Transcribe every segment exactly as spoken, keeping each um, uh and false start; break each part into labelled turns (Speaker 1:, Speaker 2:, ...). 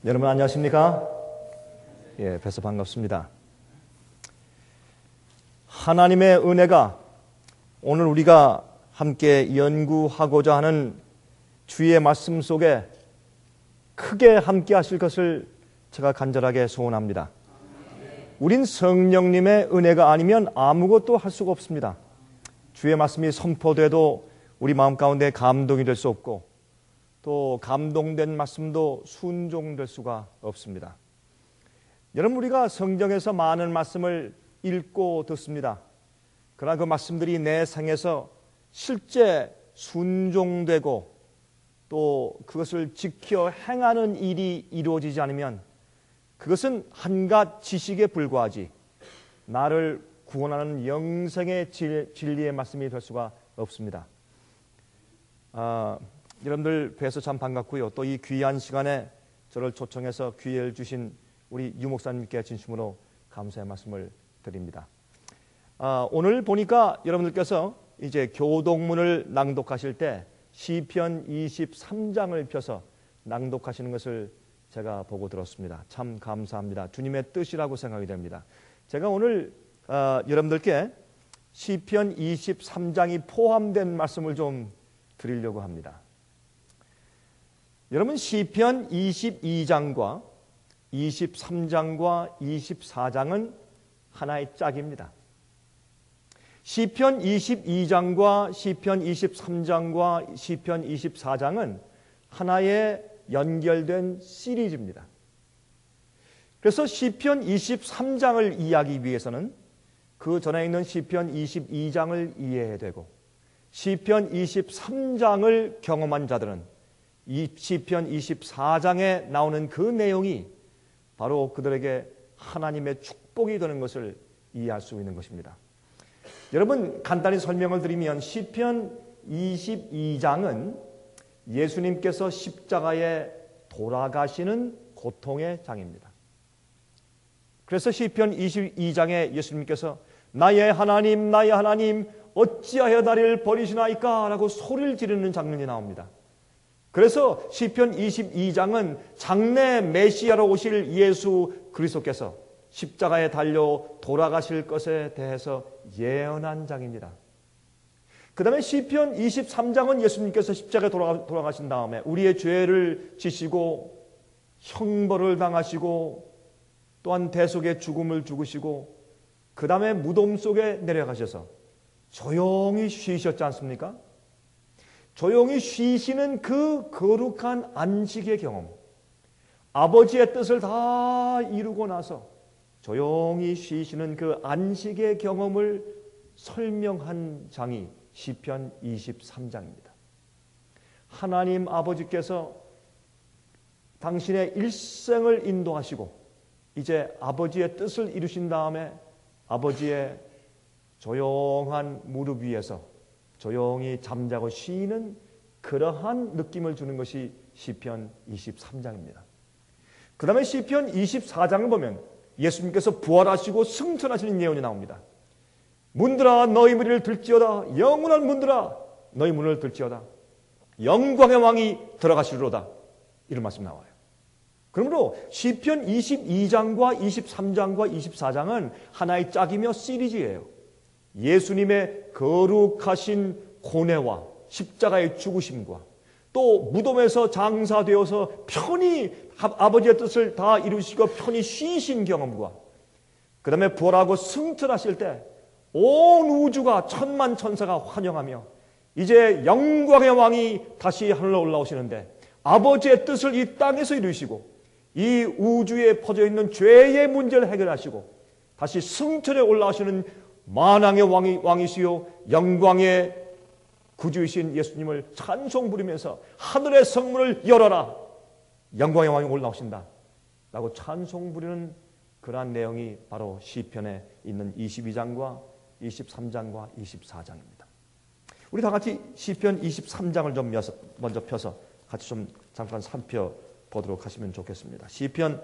Speaker 1: 여러분 안녕하십니까? 예, 뵈서 반갑습니다. 하나님의 은혜가 오늘 우리가 함께 연구하고자 하는 주의 말씀 속에 크게 함께 하실 것을 제가 간절하게 소원합니다. 우린 성령님의 은혜가 아니면 아무것도 할 수가 없습니다. 주의 말씀이 선포돼도 우리 마음 가운데 감동이 될 수 없고 또 감동된 말씀도 순종될 수가 없습니다. 여러분, 우리가 성경에서 많은 말씀을 읽고 듣습니다. 그러나 그 말씀들이 내 생에서 실제 순종되고 또 그것을 지켜 행하는 일이 이루어지지 않으면 그것은 한갓 지식에 불과하지 나를 구원하는 영생의 진리의 말씀이 될 수가 없습니다. 아, 여러분들 뵈서 참 반갑고요. 또 이 귀한 시간에 저를 초청해서 기회를 주신 우리 유 목사님께 진심으로 감사의 말씀을 드립니다. 아, 오늘 보니까 여러분들께서 이제 교동문을 낭독하실 때 시편 이십삼 장을 펴서 낭독하시는 것을 제가 보고 들었습니다. 참 감사합니다. 주님의 뜻이라고 생각이 됩니다. 제가 오늘 아, 여러분들께 시편 이십삼 장이 포함된 말씀을 좀 드리려고 합니다. 여러분, 시편 이십이 장과 이십삼 장과 이십사 장은 하나의 짝입니다. 시편 이십이 장과 시편 이십삼 장과 시편 이십사 장은 하나의 연결된 시리즈입니다. 그래서 시편 이십삼 장을 이해하기 위해서는 그 전에 있는 시편 이십이 장을 이해해야 되고 시편 이십삼 장을 경험한 자들은 이 시편 이십사 장에 나오는 그 내용이 바로 그들에게 하나님의 축복이 되는 것을 이해할 수 있는 것입니다. 여러분, 간단히 설명을 드리면 시편 이십이 장은 예수님께서 십자가에 돌아가시는 고통의 장입니다. 그래서 시편 이십이 장에 예수님께서 나의 하나님 나의 하나님 어찌하여 나를 버리시나이까 라고 소리를 지르는 장면이 나옵니다. 그래서 시편 이십이 장은 장래 메시아로 오실 예수 그리스도께서 십자가에 달려 돌아가실 것에 대해서 예언한 장입니다. 그 다음에 시편 이십삼 장은 예수님께서 십자가에 돌아가, 돌아가신 다음에 우리의 죄를 지시고 형벌을 당하시고 또한 대속의 죽음을 죽으시고 그 다음에 무덤 속에 내려가셔서 조용히 쉬셨지 않습니까? 조용히 쉬시는 그 거룩한 안식의 경험, 아버지의 뜻을 다 이루고 나서 조용히 쉬시는 그 안식의 경험을 설명한 장이 시편 이십삼 장입니다. 하나님 아버지께서 당신의 일생을 인도하시고 이제 아버지의 뜻을 이루신 다음에 아버지의 조용한 무릎 위에서 조용히 잠자고 쉬는 그러한 느낌을 주는 것이 시편 이십삼 장입니다. 그 다음에 시편 이십사 장을 보면 예수님께서 부활하시고 승천하시는 예언이 나옵니다. 문들아 너희 문을 들지어다. 영원한 문들아 너희 문을 들지어다. 영광의 왕이 들어가시리로다. 이런 말씀 나와요. 그러므로 시편 이십이 장과 이십삼 장과 이십사 장은 하나의 짝이며 시리즈예요. 예수님의 거룩하신 고뇌와 십자가의 죽으심과 또 무덤에서 장사되어서 편히 아버지의 뜻을 다 이루시고 편히 쉬신 경험과 그 다음에 부활하고 승천하실 때 온 우주가 천만 천사가 환영하며 이제 영광의 왕이 다시 하늘로 올라오시는데 아버지의 뜻을 이 땅에서 이루시고 이 우주에 퍼져있는 죄의 문제를 해결하시고 다시 승천에 올라오시는 만왕의 왕이, 왕이시요 영광의 구주이신 예수님을 찬송 부리면서 하늘의 성문을 열어라. 영광의 왕이 올라오신다. 라고 찬송 부리는 그러한 내용이 바로 시편에 있는 이십이 장과 이십삼 장과 이십사 장입니다. 우리 다 같이 시편 이십삼 장을 좀 먼저 펴서 같이 좀 잠깐 살펴보도록 하시면 좋겠습니다. 시편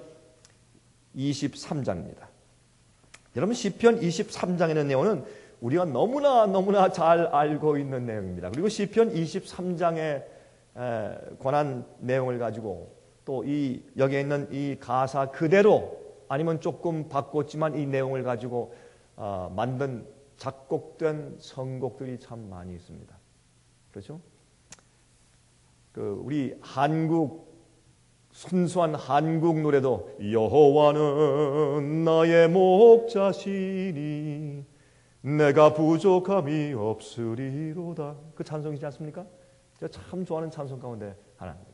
Speaker 1: 이십삼 장입니다. 여러분, 시편 이십삼 장에 있는 내용은 우리가 너무나 너무나 잘 알고 있는 내용입니다. 그리고 시편 이십삼 장에 관한 내용을 가지고 또 이 여기에 있는 이 가사 그대로 아니면 조금 바꿨지만 이 내용을 가지고 어, 만든 작곡된 선곡들이 참 많이 있습니다. 그렇죠? 그 우리 한국 순수한 한국 노래도 여호와는 나의 목자시니 내가 부족함이 없으리로다. 그 찬송이지 않습니까? 제가 참 좋아하는 찬송 가운데 하나입니다.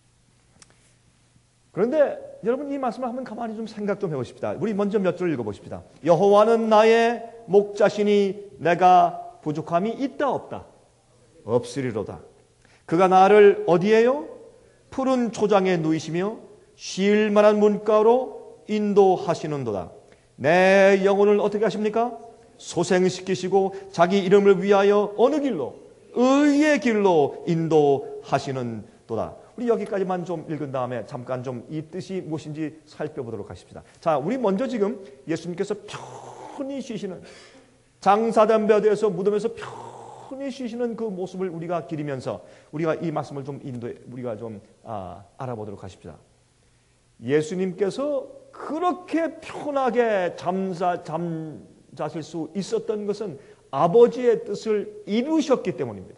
Speaker 1: 그런데 여러분 이 말씀을 한번 가만히 좀 생각 좀 해보십시다. 우리 먼저 몇 절 읽어보십시다. 여호와는 나의 목자시니 내가 부족함이 있다 없다? 없으리로다. 그가 나를 어디에요? 푸른 초장에 누이시며 쉴 만한 문가로 인도하시는도다. 내 영혼을 어떻게 하십니까? 소생시키시고 자기 이름을 위하여 어느 길로? 의의 길로 인도하시는도다. 우리 여기까지만 좀 읽은 다음에 잠깐 좀 이 뜻이 무엇인지 살펴보도록 하십시다. 자, 우리 먼저 지금 예수님께서 편히 쉬시는, 장사된 벼에서 무덤에서 편히 쉬시는 그 모습을 우리가 기리면서 우리가 이 말씀을 좀 인도해 우리가 좀 아, 알아보도록 하십시다. 예수님께서 그렇게 편하게 잠자 잠자실 수 있었던 것은 아버지의 뜻을 이루셨기 때문입니다.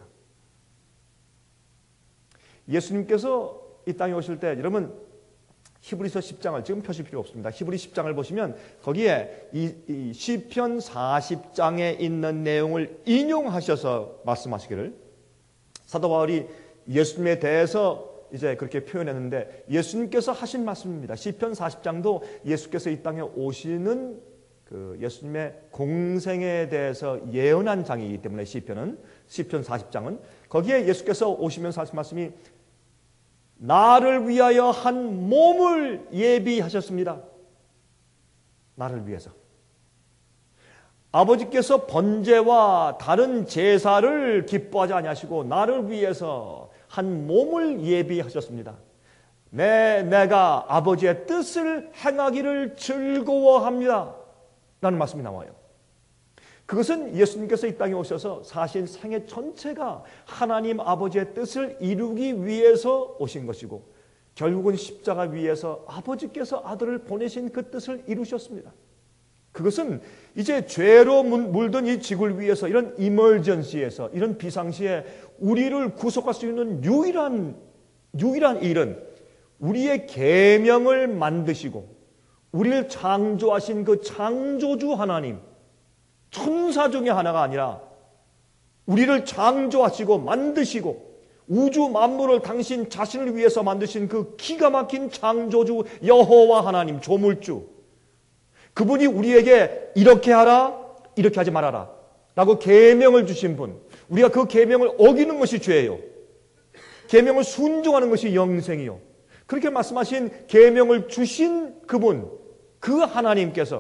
Speaker 1: 예수님께서 이 땅에 오실 때 여러분 히브리서 십 장을 지금 펴실 필요 없습니다. 히브리 십 장을 보시면 거기에 이, 이 시편 사십 장에 있는 내용을 인용하셔서 말씀하시기를, 사도 바울이 예수님에 대해서 이제 그렇게 표현했는데 예수님께서 하신 말씀입니다. 시편 사십 장도 예수께서 이 땅에 오시는 그 예수님의 공생에 대해서 예언한 장이기 때문에 시편은 시편 사십 장은 거기에 예수께서 오시면서 하신 말씀이 나를 위하여 한 몸을 예비하셨습니다. 나를 위해서. 아버지께서 번제와 다른 제사를 기뻐하지 아니하시고 나를 위해서 한 몸을 예비하셨습니다. 내, 내가 아버지의 뜻을 행하기를 즐거워합니다. 라는 말씀이 나와요. 그것은 예수님께서 이 땅에 오셔서 사실 생애 전체가 하나님 아버지의 뜻을 이루기 위해서 오신 것이고 결국은 십자가 위에서 아버지께서 아들을 보내신 그 뜻을 이루셨습니다. 그것은 이제 죄로 물든 이 지구를 위해서 이런 이멀전시에서 이런 비상시에 우리를 구속할 수 있는 유일한 유일한 일은 우리의 계명을 만드시고 우리를 창조하신 그 창조주 하나님, 천사 중에 하나가 아니라 우리를 창조하시고 만드시고 우주 만물을 당신 자신을 위해서 만드신 그 기가 막힌 창조주 여호와 하나님, 조물주, 그분이 우리에게 이렇게 하라, 이렇게 하지 말아라 라고 계명을 주신 분, 우리가 그 계명을 어기는 것이 죄예요. 계명을 순종하는 것이 영생이요. 그렇게 말씀하신 계명을 주신 그분, 그 하나님께서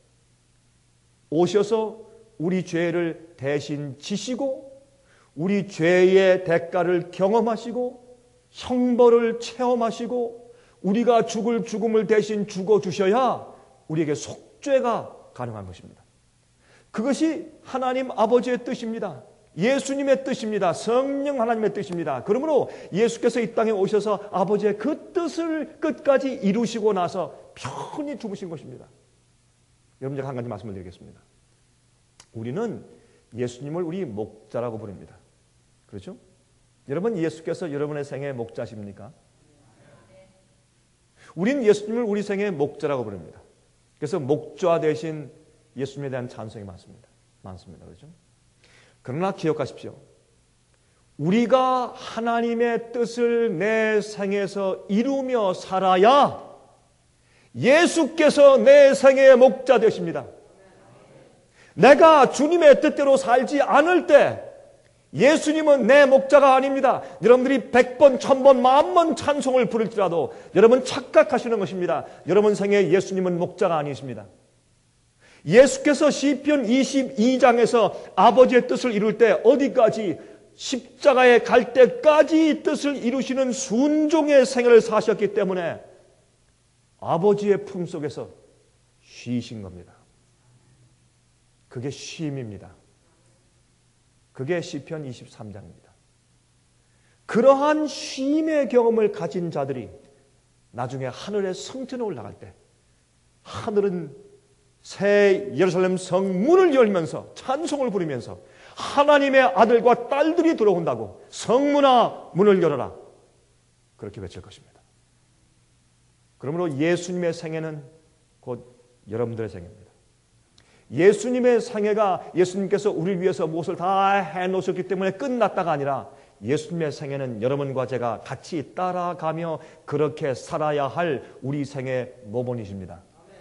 Speaker 1: 오셔서 우리 죄를 대신 지시고 우리 죄의 대가를 경험하시고 형벌을 체험하시고 우리가 죽을 죽음을 대신 죽어주셔야 우리에게 속죄가 가능한 것입니다. 그것이 하나님 아버지의 뜻입니다. 예수님의 뜻입니다. 성령 하나님의 뜻입니다. 그러므로 예수께서 이 땅에 오셔서 아버지의 그 뜻을 끝까지 이루시고 나서 편히 죽으신 것입니다. 여러분, 제가 한 가지 말씀을 드리겠습니다. 우리는 예수님을 우리 목자라고 부릅니다. 그렇죠? 여러분, 예수께서 여러분의 생애 목자십니까? 우리는 예수님을 우리 생애 목자라고 부릅니다. 그래서 목자 대신 예수님에 대한 찬송이 많습니다. 많습니다. 그렇죠? 그러나 기억하십시오. 우리가 하나님의 뜻을 내 생에서 이루며 살아야 예수께서 내 생애의 목자 되십니다. 내가 주님의 뜻대로 살지 않을 때 예수님은 내 목자가 아닙니다. 여러분들이 백 번, 천 번, 만 번 찬송을 부를지라도 여러분 착각하시는 것입니다. 여러분 생에 예수님은 목자가 아니십니다. 예수께서 시편 이십이 장에서 아버지의 뜻을 이룰 때 어디까지? 십자가에 갈 때까지 뜻을 이루시는 순종의 생애를 사셨기 때문에 아버지의 품속에서 쉬신 겁니다. 그게 쉼입니다. 그게 시편 이십삼 장입니다. 그러한 쉼의 경험을 가진 자들이 나중에 하늘의 성전에 올라갈 때 하늘은 새 예루살렘 성 문을 열면서 찬송을 부르면서 하나님의 아들과 딸들이 들어온다고 성문아 문을 열어라 그렇게 외칠 것입니다. 그러므로 예수님의 생애는 곧 여러분들의 생애입니다. 예수님의 생애가 예수님께서 우리를 위해서 무엇을 다 해놓으셨기 때문에 끝났다가 아니라 예수님의 생애는 여러분과 제가 같이 따라가며 그렇게 살아야 할 우리 생애 모본이십니다.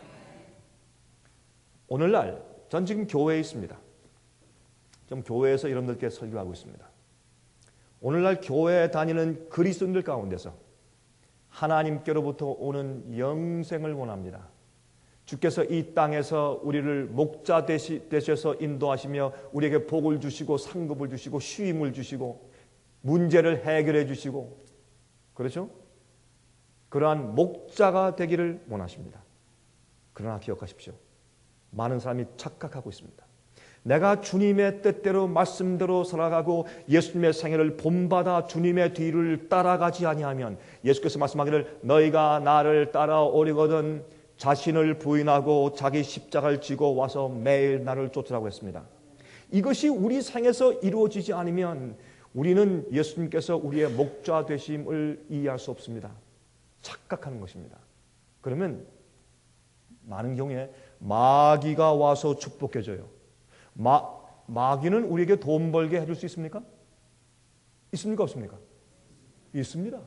Speaker 1: 오늘날 전 지금 교회에 있습니다. 좀 교회에서 여러분들께 설교하고 있습니다. 오늘날 교회에 다니는 그리스도인들 가운데서 하나님께로부터 오는 영생을 원합니다. 주께서 이 땅에서 우리를 목자 되시, 되셔서 인도하시며 우리에게 복을 주시고 상급을 주시고 쉼을 주시고 문제를 해결해 주시고 그렇죠? 그러한 목자가 되기를 원하십니다. 그러나 기억하십시오. 많은 사람이 착각하고 있습니다. 내가 주님의 뜻대로 말씀대로 살아가고 예수님의 생애를 본받아 주님의 뒤를 따라가지 아니하면 예수께서 말씀하기를 너희가 나를 따라오려거든 자신을 부인하고 자기 십자가를 지고 와서 매일 나를 쫓으라고 했습니다. 이것이 우리 생에서 이루어지지 않으면 우리는 예수님께서 우리의 목자 되심을 이해할 수 없습니다. 착각하는 것입니다. 그러면 많은 경우에 마귀가 와서 축복해줘요. 마, 마귀는 우리에게 돈 벌게 해줄 수 있습니까? 있습니까? 없습니까? 있습니다.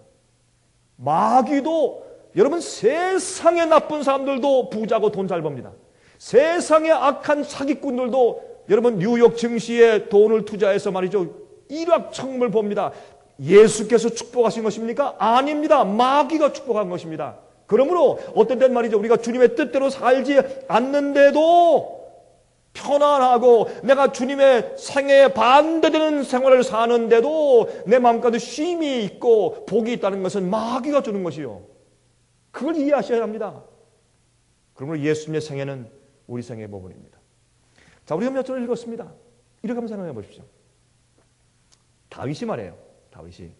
Speaker 1: 마귀도 여러분 세상에 나쁜 사람들도 부자고 돈 잘 법니다. 세상에 악한 사기꾼들도 여러분 뉴욕 증시에 돈을 투자해서 말이죠 일확천금을 봅니다. 예수께서 축복하신 것입니까? 아닙니다. 마귀가 축복한 것입니다. 그러므로 어떤 때는 말이죠 우리가 주님의 뜻대로 살지 않는데도 편안하고 내가 주님의 생애에 반대되는 생활을 사는데도 내 마음가운데 쉼이 있고 복이 있다는 것은 마귀가 주는 것이요. 그걸 이해하셔야 합니다. 그러므로 예수님의 생애는 우리 생애의 모본입니다. 자, 우리가 몇 절을 읽었습니다. 이렇게 한번 생각해 보십시오. 다윗이 말해요. 다윗이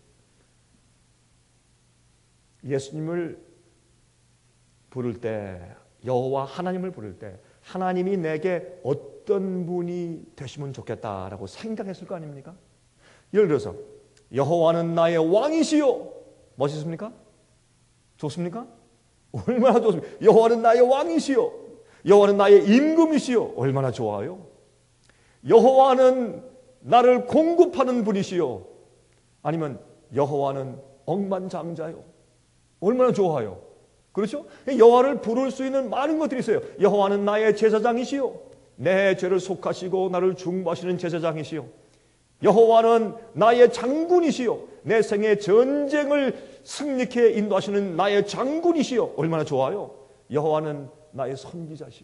Speaker 1: 예수님을 부를 때 여호와 하나님을 부를 때 하나님이 내게 어떤 분이 되시면 좋겠다라고 생각했을 거 아닙니까? 예를 들어서 여호와는 나의 왕이시요. 멋있습니까? 좋습니까? 얼마나 좋습니까? 여호와는 나의 왕이시요. 여호와는 나의 임금이시요. 얼마나 좋아요. 여호와는 나를 공급하는 분이시요. 아니면 여호와는 억만장자요. 얼마나 좋아요. 그렇죠? 여호와를 부를 수 있는 많은 것들이 있어요. 여호와는 나의 제사장이시요. 내 죄를 속하시고 나를 중보하시는 제사장이시요. 여호와는 나의 장군이시요. 내 생의 전쟁을 승리케 인도하시는 나의 장군이시요. 얼마나 좋아요. 여호와는 나의 선지자시요.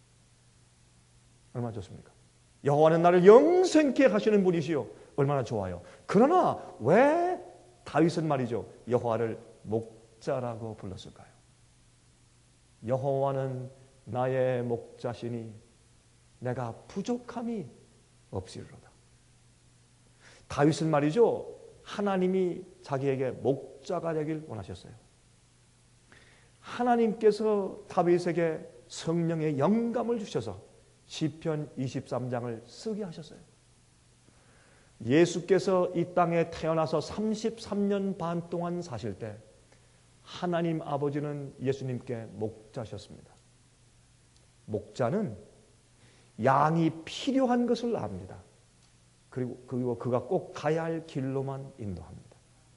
Speaker 1: 얼마나 좋습니까? 여호와는 나를 영생케 하시는 분이시요. 얼마나 좋아요. 그러나 왜 다윗은 말이죠 여호와를 목자라고 불렀을까요? 여호와는 나의 목자시니 내가 부족함이 없으리로다. 다윗은 말이죠 하나님이 자기에게 목자가 되길 원하셨어요. 하나님께서 다윗에게 성령의 영감을 주셔서 시편 이십삼 장을 쓰게 하셨어요. 예수께서 이 땅에 태어나서 삼십삼 년 반 동안 사실 때 하나님 아버지는 예수님께 목자셨습니다. 목자는 양이 필요한 것을 압니다. 그리고, 그리고 그가 꼭 가야 할 길로만 인도합니다.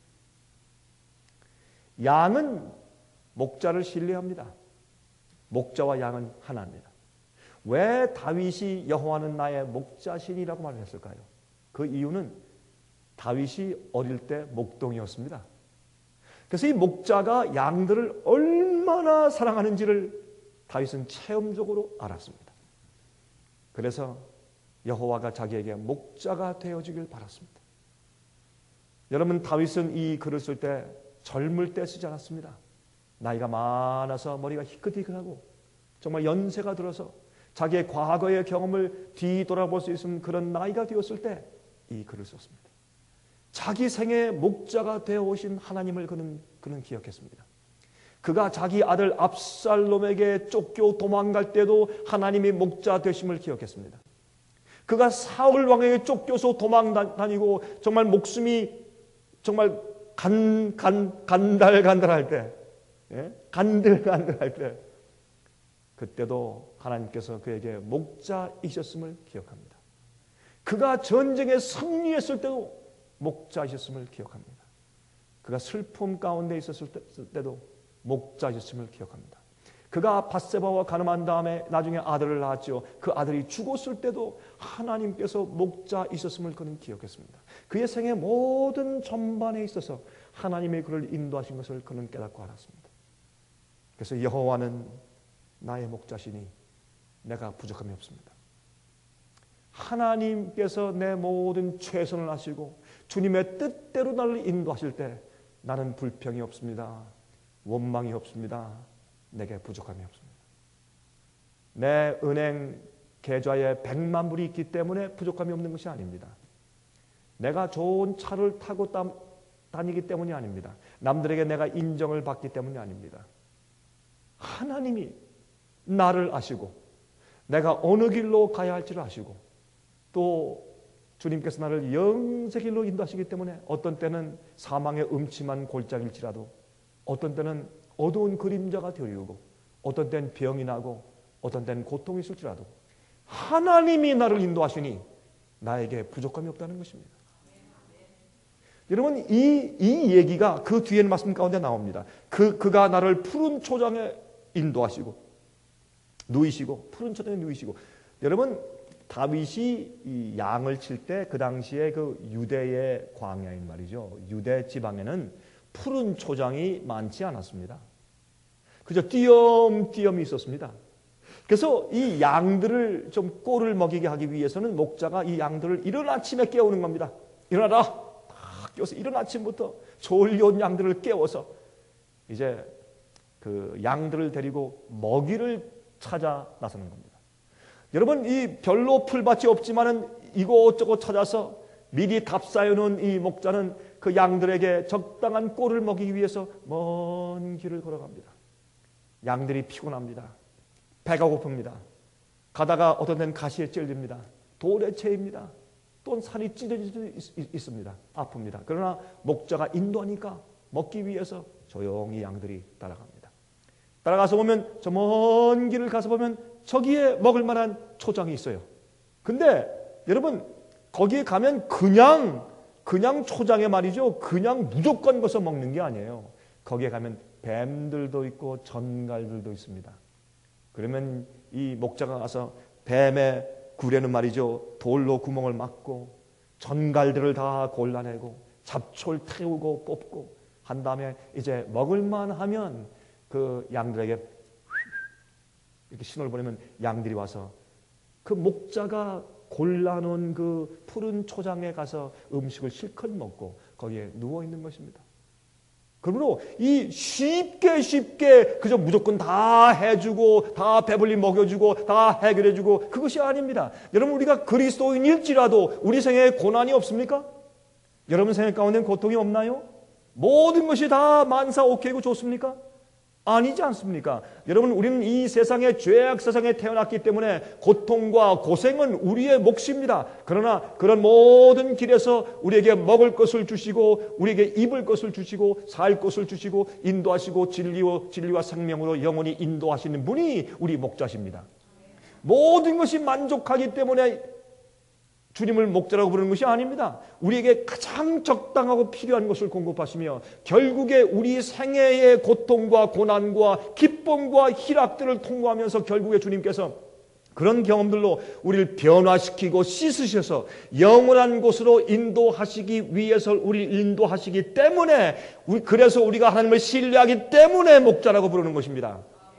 Speaker 1: 양은 목자를 신뢰합니다. 목자와 양은 하나입니다. 왜 다윗이 여호와는 나의 목자시니라고 말을 했을까요? 그 이유는 다윗이 어릴 때 목동이었습니다. 그래서 이 목자가 양들을 얼마나 사랑하는지를 다윗은 체험적으로 알았습니다. 그래서 여호와가 자기에게 목자가 되어주길 바랐습니다. 여러분 다윗은 이 글을 쓸 때 젊을 때 쓰지 않았습니다. 나이가 많아서 머리가 희끗희끗하고 정말 연세가 들어서 자기의 과거의 경험을 뒤돌아볼 수 있는 그런 나이가 되었을 때 이 글을 썼습니다. 자기 생의 목자가 되어 오신 하나님을 그는, 그는 기억했습니다. 그가 자기 아들 압살롬에게 쫓겨 도망갈 때도 하나님이 목자 되심을 기억했습니다. 그가 사울 왕에게 쫓겨서 도망다니고 정말 목숨이 정말 간, 간, 간달간달할 때, 예? 간들간들할 때, 그때도 하나님께서 그에게 목자이셨음을 기억합니다. 그가 전쟁에 승리했을 때도 목자이셨음을 기억합니다. 그가 슬픔 가운데 있었을 때도 목자이셨음을 기억합니다. 그가 밧세바와 간음한 다음에 나중에 아들을 낳았죠. 그 아들이 죽었을 때도 하나님께서 목자이셨음을 그는 기억했습니다. 그의 생의 모든 전반에 있어서 하나님의 그를 인도하신 것을 그는 깨닫고 알았습니다. 그래서 여호와는 나의 목자시니 내가 부족함이 없습니다. 하나님께서 내 모든 최선을 하시고 주님의 뜻대로 나를 인도하실 때 나는 불평이 없습니다. 원망이 없습니다. 내게 부족함이 없습니다. 내 은행 계좌에 백만 불이 있기 때문에 부족함이 없는 것이 아닙니다. 내가 좋은 차를 타고 다니기 때문이 아닙니다. 남들에게 내가 인정을 받기 때문이 아닙니다. 하나님이 나를 아시고 내가 어느 길로 가야 할지를 아시고 또 주님께서 나를 영생 길로 인도하시기 때문에 어떤 때는 사망의 음침한 골짜기일지라도 어떤 때는 어두운 그림자가 되리우고 어떤 때는 병이 나고 어떤 때는 고통이 있을지라도 하나님이 나를 인도하시니 나에게 부족함이 없다는 것입니다. 여러분 이, 이 얘기가 그 뒤에는 말씀 가운데 나옵니다. 그, 그가 나를 푸른 초장에 인도하시고 누이시고 푸른 초장에 누이시고 여러분 다윗이 이 양을 칠 때 그 당시에 그 유대의 광야인 말이죠. 유대 지방에는 푸른 초장이 많지 않았습니다. 그저 띄엄띄엄이 있었습니다. 그래서 이 양들을 좀 꼴을 먹이게 하기 위해서는 목자가 이 양들을 이른 아침에 깨우는 겁니다. 일어나라! 딱 깨워서 이른 아침부터 졸려온 양들을 깨워서 이제 그 양들을 데리고 먹이를 찾아 나서는 겁니다. 여러분 이 별로 풀밭이 없지만은 이곳저곳 찾아서 미리 답사해놓은 이 목자는 그 양들에게 적당한 꼴을 먹이기 위해서 먼 길을 걸어갑니다. 양들이 피곤합니다. 배가 고픕니다. 가다가 어떤 데는 가시에 찔립니다. 돌에 채입니다. 또 살이 찢어질 수도 있습니다. 아픕니다. 그러나 목자가 인도하니까 먹기 위해서 조용히 양들이 따라갑니다. 따라가서 보면 저 먼 길을 가서 보면 저기에 먹을 만한 초장이 있어요. 근데 여러분 거기에 가면 그냥 그냥 초장에 말이죠. 그냥 무조건 거서 먹는 게 아니에요. 거기에 가면 뱀들도 있고 전갈들도 있습니다. 그러면 이 목자가 가서 뱀의 굴에는 말이죠. 돌로 구멍을 막고 전갈들을 다 골라내고 잡초를 태우고 뽑고 한 다음에 이제 먹을만 하면 그 양들에게 이렇게 신호를 보내면 양들이 와서 그 목자가 골라놓은 그 푸른 초장에 가서 음식을 실컷 먹고 거기에 누워있는 것입니다. 그러므로 이 쉽게 쉽게 그저 무조건 다 해주고 다 배불리 먹여주고 다 해결해주고 그것이 아닙니다. 여러분 우리가 그리스도인일지라도 우리 생애에 고난이 없습니까? 여러분 생애 가운데는 고통이 없나요? 모든 것이 다 만사오케이고 좋습니까? 아니지 않습니까? 여러분 우리는 이 세상에 죄악 세상에 태어났기 때문에 고통과 고생은 우리의 몫입니다. 그러나 그런 모든 길에서 우리에게 먹을 것을 주시고 우리에게 입을 것을 주시고 살 것을 주시고 인도하시고 진리와, 진리와 생명으로 영원히 인도하시는 분이 우리 목자십니다. 모든 것이 만족하기 때문에 주님을 목자라고 부르는 것이 아닙니다. 우리에게 가장 적당하고 필요한 것을 공급하시며 결국에 우리 생애의 고통과 고난과 기쁨과 희락들을 통과하면서 결국에 주님께서 그런 경험들로 우리를 변화시키고 씻으셔서 영원한 곳으로 인도하시기 위해서 우리를 인도하시기 때문에 그래서 우리가 하나님을 신뢰하기 때문에 목자라고 부르는 것입니다.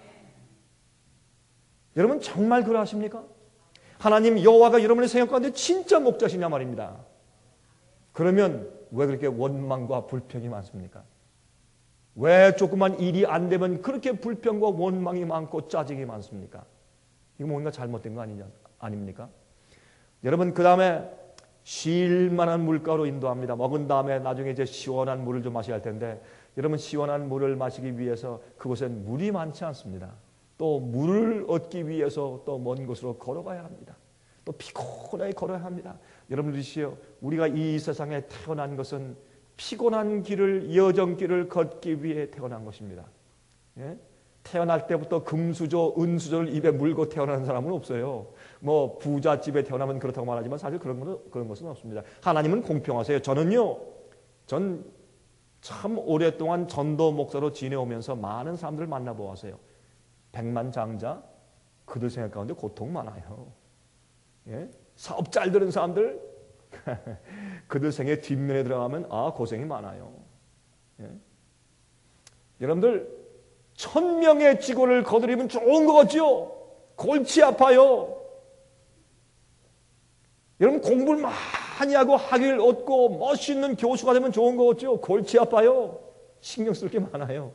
Speaker 1: 여러분 정말 그러하십니까? 하나님 여호와가 여러분의 생각 가운데 진짜 목자시냐 말입니다. 그러면 왜 그렇게 원망과 불평이 많습니까? 왜 조그만 일이 안 되면 그렇게 불평과 원망이 많고 짜증이 많습니까? 이거 뭔가 잘못된 거 아니냐, 아닙니까? 여러분 그 다음에 쉴만한 물가로 인도합니다. 먹은 다음에 나중에 이제 시원한 물을 좀 마셔야 할 텐데 여러분 시원한 물을 마시기 위해서 그곳엔 물이 많지 않습니다. 또 물을 얻기 위해서 또 먼 곳으로 걸어가야 합니다. 또 피곤하게 걸어야 합니다. 여러분들이시여, 우리가 이 세상에 태어난 것은 피곤한 길을, 여정길을 걷기 위해 태어난 것입니다. 예? 태어날 때부터 금수저, 은수저를 입에 물고 태어나는 사람은 없어요. 뭐 부잣집에 태어나면 그렇다고 말하지만 사실 그런 것은, 그런 것은 없습니다. 하나님은 공평하세요. 저는요, 전 참 오랫동안 전도 목사로 지내오면서 많은 사람들을 만나보았어요. 백만장자, 그들 생각 가운데 고통 많아요. 예? 사업 잘 되는 사람들, 그들 생의 뒷면에 들어가면 아 고생이 많아요. 예? 여러분들 천명의 직고를 거두리면 좋은 거 같죠? 골치 아파요. 여러분 공부를 많이 하고 학위를 얻고 멋있는 교수가 되면 좋은 거 같죠? 골치 아파요. 신경 쓸 게 많아요.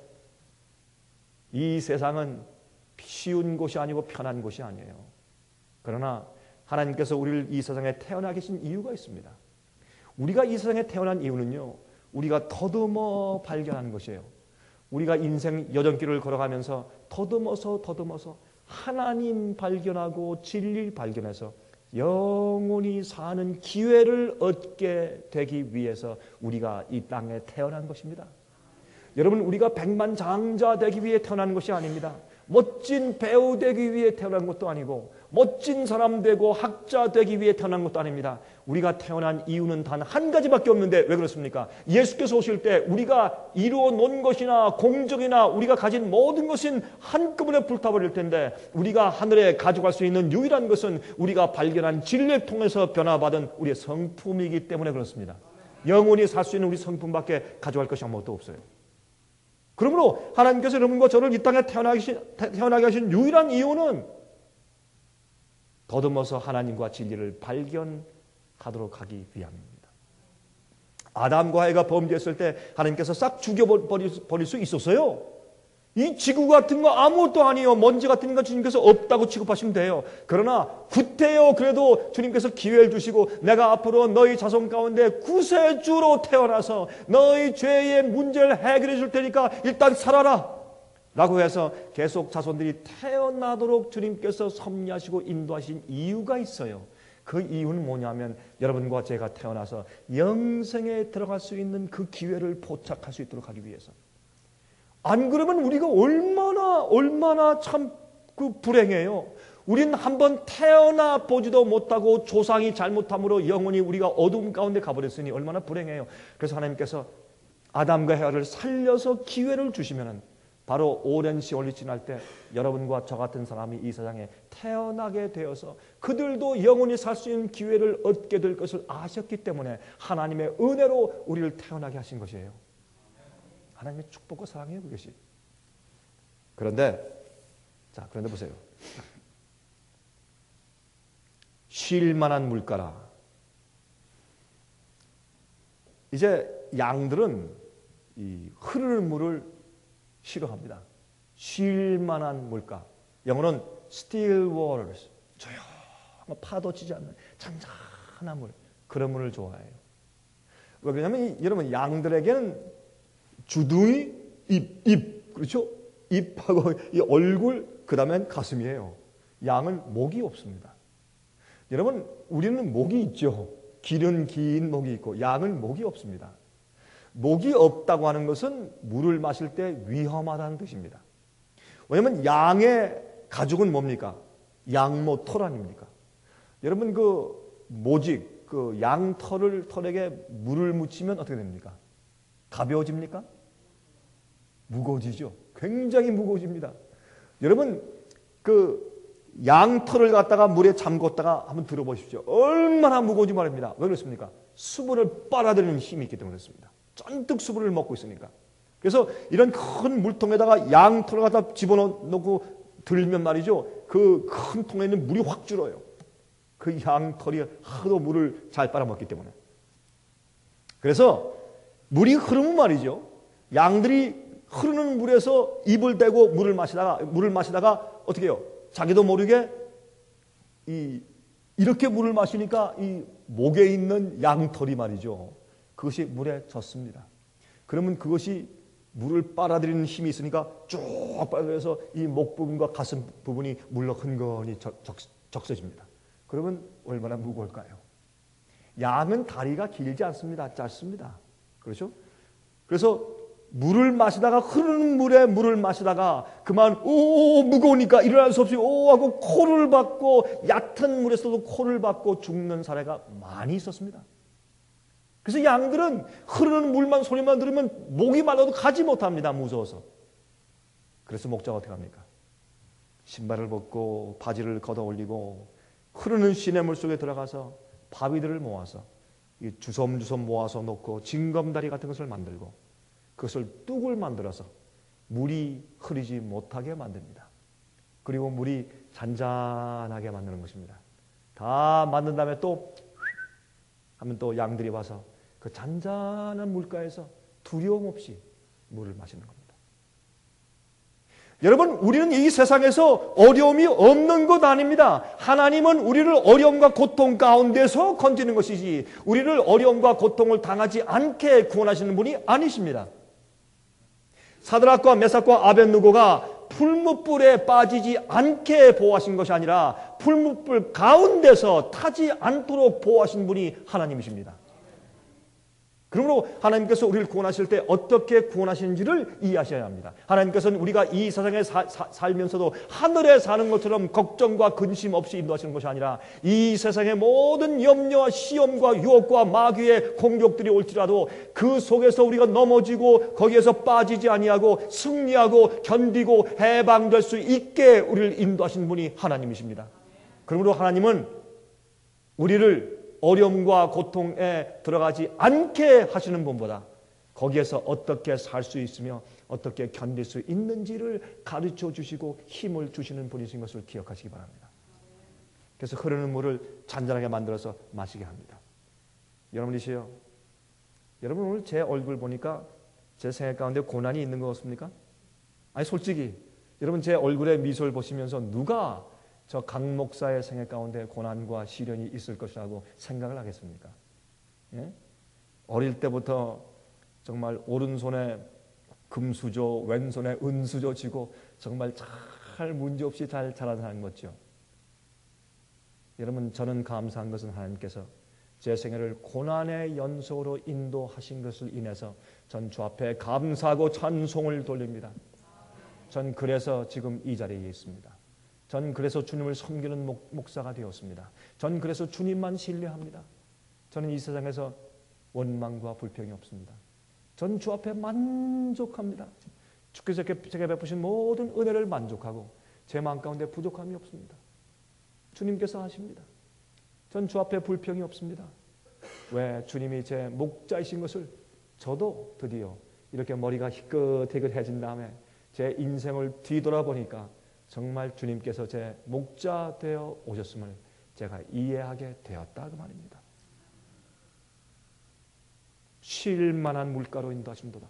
Speaker 1: 이 세상은 쉬운 곳이 아니고 편한 곳이 아니에요. 그러나 하나님께서 우리를 이 세상에 태어나 계신 이유가 있습니다. 우리가 이 세상에 태어난 이유는요, 우리가 더듬어 발견하는 것이에요. 우리가 인생 여정길을 걸어가면서 더듬어서 더듬어서 하나님 발견하고 진리 발견해서 영원히 사는 기회를 얻게 되기 위해서 우리가 이 땅에 태어난 것입니다. 여러분, 우리가 백만장자 되기 위해 태어난 것이 아닙니다. 멋진 배우 되기 위해 태어난 것도 아니고 멋진 사람 되고 학자 되기 위해 태어난 것도 아닙니다. 우리가 태어난 이유는 단 한 가지밖에 없는데 왜 그렇습니까? 예수께서 오실 때 우리가 이루어 놓은 것이나 공적이나 우리가 가진 모든 것은 한꺼번에 불타버릴 텐데 우리가 하늘에 가져갈 수 있는 유일한 것은 우리가 발견한 진리를 통해서 변화받은 우리의 성품이기 때문에 그렇습니다. 영원히 살 수 있는 우리 성품밖에 가져갈 것이 아무것도 없어요. 그러므로 하나님께서 여러분과 저를 이 땅에 태어나게 하신 유일한 이유는 더듬어서 하나님과 진리를 발견하도록 하기 위함입니다. 아담과 하와가 범죄했을 때 하나님께서 싹 죽여버릴 수 있었어요. 이 지구 같은 거 아무것도 아니에요. 먼지 같은 거 주님께서 없다고 취급하시면 돼요. 그러나 구태여 그래도 주님께서 기회를 주시고 내가 앞으로 너희 자손 가운데 구세주로 태어나서 너희 죄의 문제를 해결해 줄 테니까 일단 살아라 라고 해서 계속 자손들이 태어나도록 주님께서 섭리하시고 인도하신 이유가 있어요. 그 이유는 뭐냐면 여러분과 제가 태어나서 영생에 들어갈 수 있는 그 기회를 포착할 수 있도록 하기 위해서. 안 그러면 우리가 얼마나 얼마나 참 그 불행해요. 우리는 한번 태어나 보지도 못하고 조상이 잘못함으로 영원히 우리가 어둠 가운데 가버렸으니 얼마나 불행해요. 그래서 하나님께서 아담과 해와를 살려서 기회를 주시면은 바로 오랜 세월이 지날 때 여러분과 저 같은 사람이 이 세상에 태어나게 되어서 그들도 영원히 살 수 있는 기회를 얻게 될 것을 아셨기 때문에 하나님의 은혜로 우리를 태어나게 하신 것이에요. 하나님의 축복과 사랑이에요, 그것이. 그런데 자, 그런데 보세요. 쉴 만한 물가라. 이제 양들은 이 흐르는 물을 싫어합니다. 쉴 만한 물가. 영어로는 still waters. 조용한 파도 치지 않는 잔잔한 물. 그런 물을 좋아해요. 왜냐하면 여러분 양들에게는 주둥이, 입, 입. 그렇죠? 입하고 이 얼굴, 그 다음엔 가슴이에요. 양은 목이 없습니다. 여러분, 우리는 목이 있죠. 길은 긴 목이 있고 양은 목이 없습니다. 목이 없다고 하는 것은 물을 마실 때 위험하다는 뜻입니다. 왜냐하면 양의 가죽은 뭡니까? 양모 털 아닙니까? 여러분 그 모직, 그 양털을 털에게 물을 묻히면 어떻게 됩니까? 가벼워집니까? 무거워지죠. 굉장히 무거워집니다. 여러분 그 양털을 갖다가 물에 잠궜다가 한번 들어보십시오. 얼마나 무거운지 말입니다. 왜 그렇습니까? 수분을 빨아들이는 힘이 있기 때문에 그렇습니다. 쫀득 수분을 먹고 있으니까. 그래서 이런 큰 물통에다가 양털을 갖다 집어넣고 들면 말이죠. 그 큰 통에 있는 물이 확 줄어요. 그 양털이 하도 물을 잘 빨아먹기 때문에. 그래서 물이 흐르면 말이죠. 양들이 흐르는 물에서 입을 대고 물을 마시다가 물을 마시다가 어떻게 해요? 자기도 모르게 이 이렇게 물을 마시니까 이 목에 있는 양털이 말이죠. 그것이 물에 젖습니다. 그러면 그것이 물을 빨아들이는 힘이 있으니까 쭉 빨아들여서 이 목 부분과 가슴 부분이 물로 흥건히 적, 적, 적셔집니다. 그러면 얼마나 무거울까요? 양은 다리가 길지 않습니다. 짧습니다. 그렇죠? 그래서 물을 마시다가 흐르는 물에 물을 마시다가 그만 오 무거우니까 일어날 수 없이 오 하고 코를 박고 얕은 물에서도 코를 박고 죽는 사례가 많이 있었습니다. 그래서 양들은 흐르는 물만 소리만 들으면 목이 말라도 가지 못합니다. 무서워서. 그래서 목자가 어떻게 합니까? 신발을 벗고 바지를 걷어 올리고 흐르는 시냇물 속에 들어가서 바위들을 모아서 주섬주섬 모아서 놓고 징검다리 같은 것을 만들고 그것을 뚝을 만들어서 물이 흐르지 못하게 만듭니다. 그리고 물이 잔잔하게 만드는 것입니다. 다 만든 다음에 또 하면 또 양들이 와서 그 잔잔한 물가에서 두려움 없이 물을 마시는 겁니다. 여러분, 우리는 이 세상에서 어려움이 없는 것 아닙니다. 하나님은 우리를 어려움과 고통 가운데서 건지는 것이지 우리를 어려움과 고통을 당하지 않게 구원하시는 분이 아니십니다. 사드락과 메삭과 아벳느고가 풀무불에 빠지지 않게 보호하신 것이 아니라 풀무불 가운데서 타지 않도록 보호하신 분이 하나님이십니다. 그러므로 하나님께서 우리를 구원하실 때 어떻게 구원하시는지를 이해하셔야 합니다. 하나님께서는 우리가 이 세상에 사, 사, 살면서도 하늘에 사는 것처럼 걱정과 근심 없이 인도하시는 것이 아니라 이 세상의 모든 염려와 시험과 유혹과 마귀의 공격들이 올지라도 그 속에서 우리가 넘어지고 거기에서 빠지지 아니하고 승리하고 견디고 해방될 수 있게 우리를 인도하시는 분이 하나님이십니다. 그러므로 하나님은 우리를 어려움과 고통에 들어가지 않게 하시는 분보다 거기에서 어떻게 살 수 있으며 어떻게 견딜 수 있는지를 가르쳐 주시고 힘을 주시는 분이신 것을 기억하시기 바랍니다. 그래서 흐르는 물을 잔잔하게 만들어서 마시게 합니다. 여러분이시여, 여러분 오늘 제 얼굴 보니까 제 생각 가운데 고난이 있는 것 같습니까? 아니 솔직히 여러분 제 얼굴에 미소를 보시면서 누가 저 강 목사의 생애 가운데 고난과 시련이 있을 것이라고 생각을 하겠습니까? 예? 어릴 때부터 정말 오른손에 금수저, 왼손에 은수저 쥐고 정말 잘 문제없이 잘 자란 사람 같죠. 여러분 저는 감사한 것은 하나님께서 제 생애를 고난의 연속으로 인도하신 것을 인해서 전 주 앞에 감사하고 찬송을 돌립니다. 전 그래서 지금 이 자리에 있습니다. 전 그래서 주님을 섬기는 목, 목사가 되었습니다. 전 그래서 주님만 신뢰합니다. 저는 이 세상에서 원망과 불평이 없습니다. 전 주 앞에 만족합니다. 주께서 제게 베푸신 모든 은혜를 만족하고 제 마음 가운데 부족함이 없습니다. 주님께서 하십니다. 전 주 앞에 불평이 없습니다. 왜? 주님이 제 목자이신 것을 저도 드디어 이렇게 머리가 희끗희끗해진 다음에 제 인생을 뒤돌아보니까 정말 주님께서 제 목자 되어 오셨음을 제가 이해하게 되었다 그 말입니다. 쉴 만한 물가로 인도하심도다.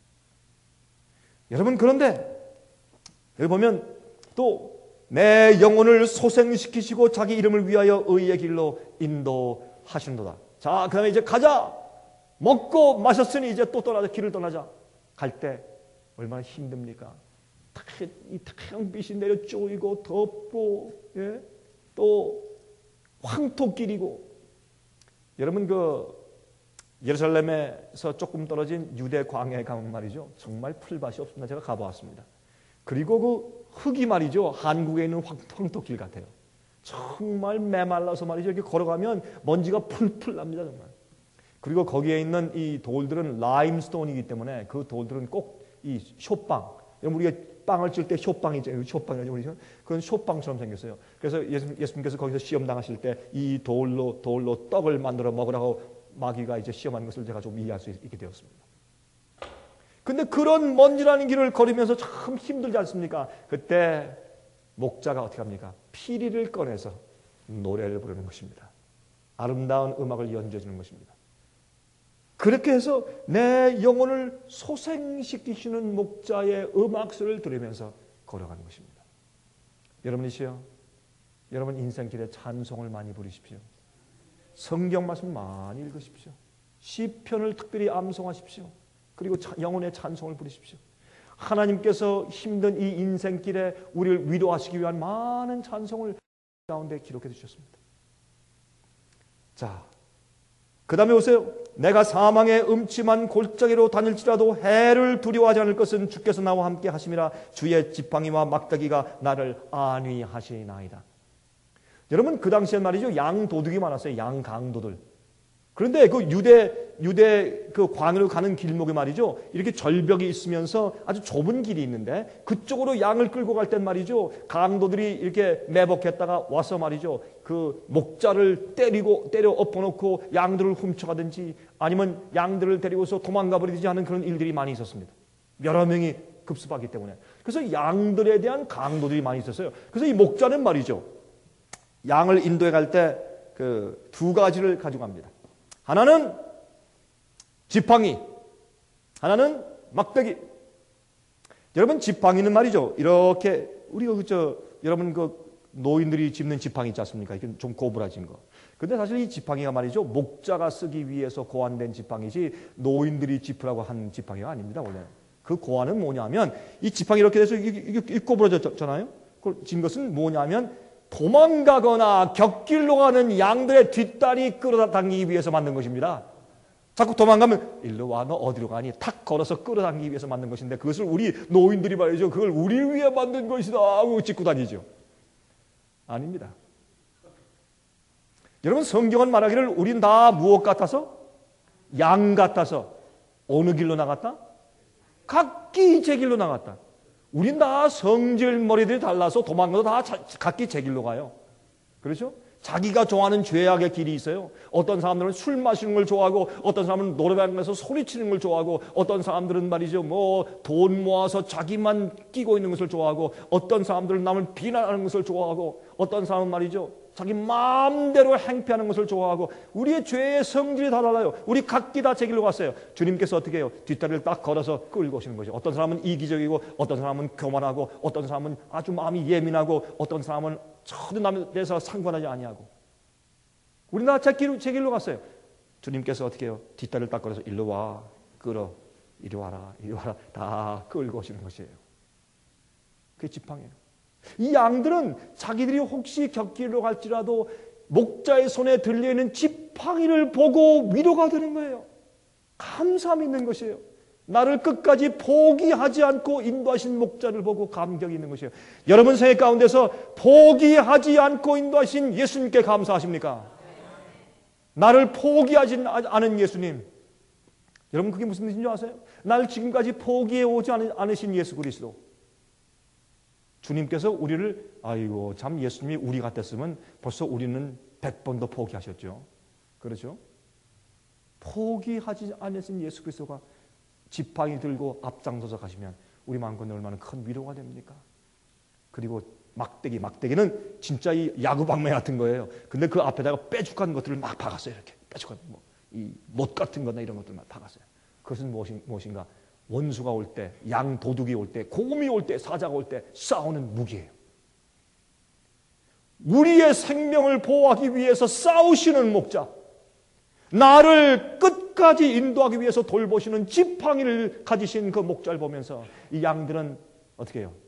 Speaker 1: 여러분 그런데 여기 보면 또 내 영혼을 소생시키시고 자기 이름을 위하여 의의 길로 인도하신도다. 자, 그 다음에 이제 가자. 먹고 마셨으니 이제 또 떠나자. 길을 떠나자. 갈 때 얼마나 힘듭니까? 이 태양빛이 내려 쪼이고 덥고 예? 또 황토길이고 여러분 그 예루살렘에서 조금 떨어진 유대 광야에 가면 말이죠. 정말 풀밭이 없습니다. 제가 가보았습니다. 그리고 그 흙이 말이죠. 한국에 있는 황토길 같아요. 정말 메말라서 말이죠. 이렇게 걸어가면 먼지가 풀풀 납니다. 정말. 그리고 거기에 있는 이 돌들은 라임스톤이기 때문에 그 돌들은 꼭 이 숏빵 우리가 빵을 찔 때 숏빵이 있잖아요. 숏빵이라고 그러죠. 그건 숏빵처럼 생겼어요. 그래서 예수, 예수님께서 거기서 시험 당하실 때 이 돌로 돌로 떡을 만들어 먹으라고 마귀가 이제 시험하는 것을 제가 좀 이해할 수 있게 되었습니다. 근데 그런 먼지라는 길을 걸으면서 참 힘들지 않습니까? 그때 목자가 어떻게 합니까? 피리를 꺼내서 노래를 부르는 것입니다. 아름다운 음악을 연주해 주는 것입니다. 그렇게 해서 내 영혼을 소생시키시는 목자의 음악소리를 들으면서 걸어가는 것입니다. 여러분이시여, 여러분 인생길에 찬송을 많이 부르십시오. 성경 말씀 많이 읽으십시오. 시편을 특별히 암송하십시오. 그리고 영혼의 찬송을 부르십시오. 하나님께서 힘든 이 인생길에 우리를 위로하시기 위한 많은 찬송을 가운데 기록해 주셨습니다. 자, 그 다음에 오세요. 내가 사망의 음침한 골짜기로 다닐지라도 해를 두려워하지 않을 것은 주께서 나와 함께 하심이라. 주의 지팡이와 막대기가 나를 안위하시나이다. 여러분, 그 당시엔 말이죠, 양 도둑이 많았어요. 양 강도들. 그런데 그 유대 유대 그 관으로 가는 길목에 말이죠, 이렇게 절벽이 있으면서 아주 좁은 길이 있는데 그쪽으로 양을 끌고 갈 땐 말이죠, 강도들이 이렇게 매복했다가 와서 말이죠, 그 목자를 때리고 때려 엎어놓고 양들을 훔쳐가든지 아니면 양들을 데리고서 도망가 버리든지 하는 그런 일들이 많이 있었습니다. 여러 명이 급습하기 때문에. 그래서 양들에 대한 강도들이 많이 있었어요. 그래서 이 목자는 말이죠, 양을 인도해 갈 때 그 두 가지를 가져갑니다. 하나는 지팡이, 하나는 막대기. 여러분, 지팡이는 말이죠, 이렇게 우리가 그저 여러분 그 노인들이 짚는 지팡이 있지 않습니까? 이게 좀 고부라진 거. 근데 사실 이 지팡이가 말이죠, 목자가 쓰기 위해서 고안된 지팡이지 노인들이 짚으라고 한 지팡이가 아닙니다. 원래 그 고안은 뭐냐면, 이 지팡이 이렇게 돼서 이게, 이게 고부러졌잖아요. 그걸 진 것은 뭐냐면, 도망가거나 곁길로 가는 양들의 뒷다리 끌어당기기 위해서 만든 것입니다. 자꾸 도망가면 일로 와, 너 어디로 가니? 탁 걸어서 끌어당기기 위해서 만든 것인데, 그것을 우리 노인들이 말이죠, 그걸 우리 위해 만든 것이다 하고 짚고 다니죠. 아닙니다. 여러분, 성경은 말하기를 우린 다 무엇 같아서? 양 같아서. 어느 길로 나갔다? 각기 제 길로 나갔다. 우린 다 성질 머리들이 달라서 도망가도 다 각기 제 길로 가요. 그렇죠? 자기가 좋아하는 죄악의 길이 있어요. 어떤 사람들은 술 마시는 걸 좋아하고, 어떤 사람은 노래방에서 소리치는 걸 좋아하고, 어떤 사람들은 말이죠, 뭐 돈 모아서 자기만 끼고 있는 것을 좋아하고, 어떤 사람들은 남을 비난하는 것을 좋아하고, 어떤 사람은 말이죠, 자기 마음대로 행패하는 것을 좋아하고. 우리의 죄의 성질이 다 달라요. 우리 각기 다 제 길로 갔어요. 주님께서 어떻게 해요? 뒷다리를 딱 걸어서 끌고 오시는 거죠. 어떤 사람은 이기적이고, 어떤 사람은 교만하고, 어떤 사람은 아주 마음이 예민하고, 어떤 사람은 전혀 남에 대해서 상관하지 아니하고. 우리는 다 제 길로, 제 길로 갔어요. 주님께서 어떻게 해요? 뒷다리를 딱 걸어서 일로 와, 끌어, 이리 와라, 이리 와라, 다 끌고 오시는 것이에요. 그게 지팡이에요. 이 양들은 자기들이 혹시 곁길로 갈지라도 목자의 손에 들려있는 지팡이를 보고 위로가 되는 거예요. 감사함이 있는 것이에요. 나를 끝까지 포기하지 않고 인도하신 목자를 보고 감격이 있는 것이에요. 여러분 생애 가운데서 포기하지 않고 인도하신 예수님께 감사하십니까? 나를 포기하지 않은 예수님. 여러분, 그게 무슨 뜻인지 아세요? 나를 지금까지 포기해 오지 않으신 예수 그리스도. 주님께서 우리를, 아이고 참 예수님이 우리 같았으면 벌써 우리는 백 번도 포기하셨죠. 그렇죠? 포기하지 않으신 예수 그리스도가 지팡이 들고 앞장서서 가시면 우리 마음껏 얼마나 큰 위로가 됩니까? 그리고 막대기, 막대기는 진짜 이 야구방망이 같은 거예요. 근데 그 앞에다가 뾰족한 것들을 막 박았어요. 이렇게 뾰족한 뭐, 이 못 같은 거나 이런 것들 막 박았어요. 그것은 무엇인, 무엇인가? 원수가 올 때, 양 도둑이 올 때, 곰이 올 때, 사자가 올 때 싸우는 무기예요. 우리의 생명을 보호하기 위해서 싸우시는 목자, 나를 끝까지 인도하기 위해서 돌보시는 지팡이를 가지신 그 목자를 보면서 이 양들은 어떻게 해요?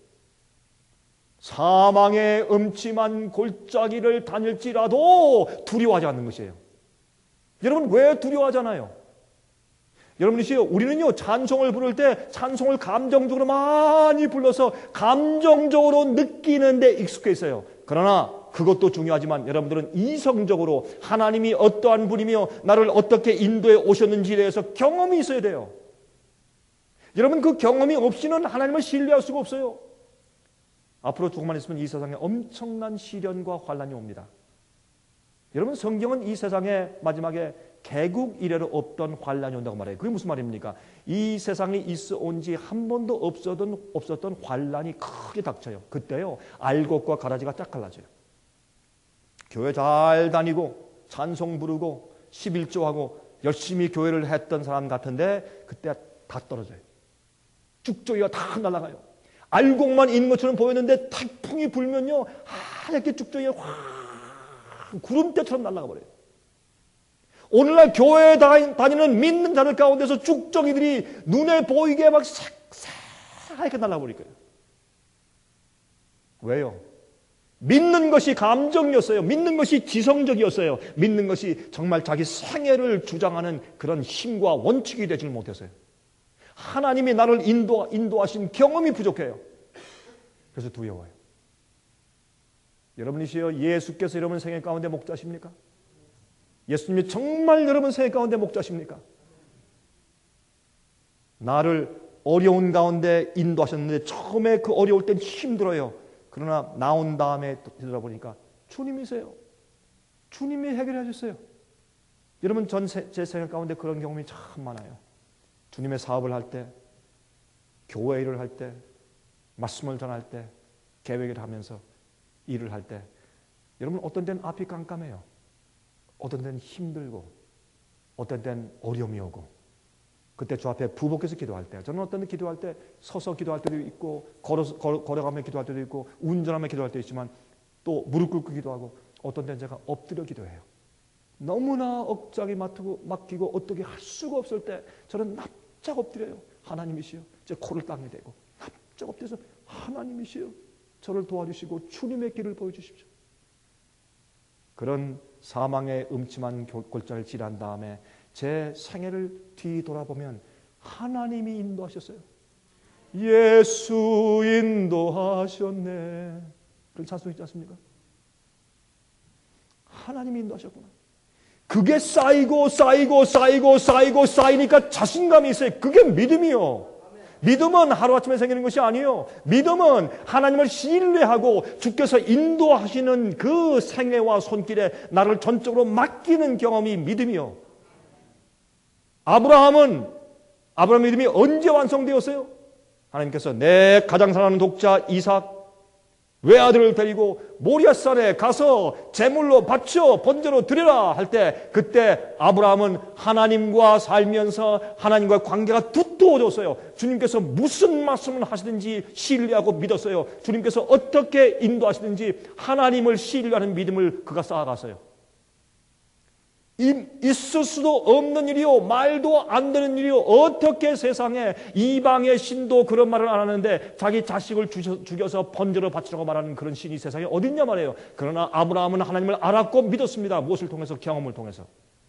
Speaker 1: 사망의 음침한 골짜기를 다닐지라도 두려워하지 않는 것이에요. 여러분, 왜 두려워하잖아요? 여러분이시요, 우리는요 찬송을 부를 때 찬송을 감정적으로 많이 불러서 감정적으로 느끼는 데 익숙해 있어요. 그러나 그것도 중요하지만 여러분들은 이성적으로 하나님이 어떠한 분이며 나를 어떻게 인도해 오셨는지에 대해서 경험이 있어야 돼요. 여러분, 그 경험이 없이는 하나님을 신뢰할 수가 없어요. 앞으로 조금만 있으면 이 세상에 엄청난 시련과 환난이 옵니다. 여러분, 성경은 이 세상에 마지막에 개국 이래로 없던 환난이 온다고 말해요. 그게 무슨 말입니까? 이 세상에 있어 온 지 한 번도 없었던, 없었던 환난이 크게 닥쳐요. 그때요, 알곡과 가라지가 딱 갈라져요. 교회 잘 다니고 찬송 부르고 십일조하고 열심히 교회를 했던 사람 같은데 그때 다 떨어져요. 쭉조이가 다 날아가요. 알곡만 있는 것처럼 보였는데 태풍이 불면요 하얗게 쭉조이가 확 구름대처럼 날아가 버려요. 오늘날 교회에 다니는 믿는 자들 가운데서 쭉정이들이 눈에 보이게 막 싹싹하게 날아버릴 거예요. 왜요? 믿는 것이 감정이었어요. 믿는 것이 지성적이었어요. 믿는 것이 정말 자기 생애를 주장하는 그런 힘과 원칙이 되질 못했어요. 하나님이 나를 인도, 인도하신 경험이 부족해요. 그래서 두려워요. 여러분이시여, 예수께서 여러분 생애 가운데 목자십니까? 예수님이 정말 여러분 생애 가운데 목자십니까? 나를 어려운 가운데 인도하셨는데 처음에 그 어려울 땐 힘들어요. 그러나 나온 다음에 뒤돌아보니까 주님이세요. 주님이 해결해 주셨어요. 여러분, 전 제 생활 가운데 그런 경험이 참 많아요. 주님의 사업을 할 때, 교회 일을 할 때, 말씀을 전할 때, 계획을 하면서 일을 할 때, 여러분 어떤 때는 앞이 깜깜해요. 어떤 때는 힘들고, 어떤 때는 어려움이 오고, 그때 주 앞에 부복해서 기도할 때, 저는 어떤 때 기도할 때 서서 기도할 때도 있고, 걸어서, 걸어, 걸어가며 기도할 때도 있고, 운전하며 기도할 때도 있지만, 또 무릎 꿇고 기도하고, 어떤 때는 제가 엎드려 기도해요. 너무나 억장이 맡기고, 맡기고 어떻게 할 수가 없을 때 저는 납작 엎드려요. 하나님이시여, 제 코를 땅에 대고 납작 엎드려서 하나님이시여, 저를 도와주시고 주님의 길을 보여주십시오. 그런 사망의 음침한 골짜기를 지난 다음에 제 생애를 뒤돌아보면 하나님이 인도하셨어요. 예수 인도하셨네. 그런 찬송 있지 않습니까? 하나님이 인도하셨구나. 그게 쌓이고 쌓이고 쌓이고 쌓이고 쌓이니까 자신감이 있어요. 그게 믿음이요. 믿음은 하루아침에 생기는 것이 아니에요. 믿음은 하나님을 신뢰하고 주께서 인도하시는 그 생애와 손길에 나를 전적으로 맡기는 경험이 믿음이요. 아브라함은 아브라함 믿음이 언제 완성되었어요? 하나님께서 내 가장 사랑하는 독자 이삭 외아들을 데리고 모리아산에 가서 제물로 바쳐 번제로 드려라 할 때, 그때 아브라함은 하나님과 살면서 하나님과의 관계가 두터워졌어요. 주님께서 무슨 말씀을 하시든지 신뢰하고 믿었어요. 주님께서 어떻게 인도하시든지 하나님을 신뢰하는 믿음을 그가 쌓아갔어요. 있을 수도 없는 일이요, 말도 안 되는 일이요, 어떻게 세상에 이방의 신도 그런 말을 안 하는데 자기 자식을 죽여서 번제로 바치라고 말하는 그런 신이 세상에 어딨냐 말이에요. 그러나 아브라함은 하나님을 알았고 믿었습니다. 무엇을 통해서? 경험을 통해서.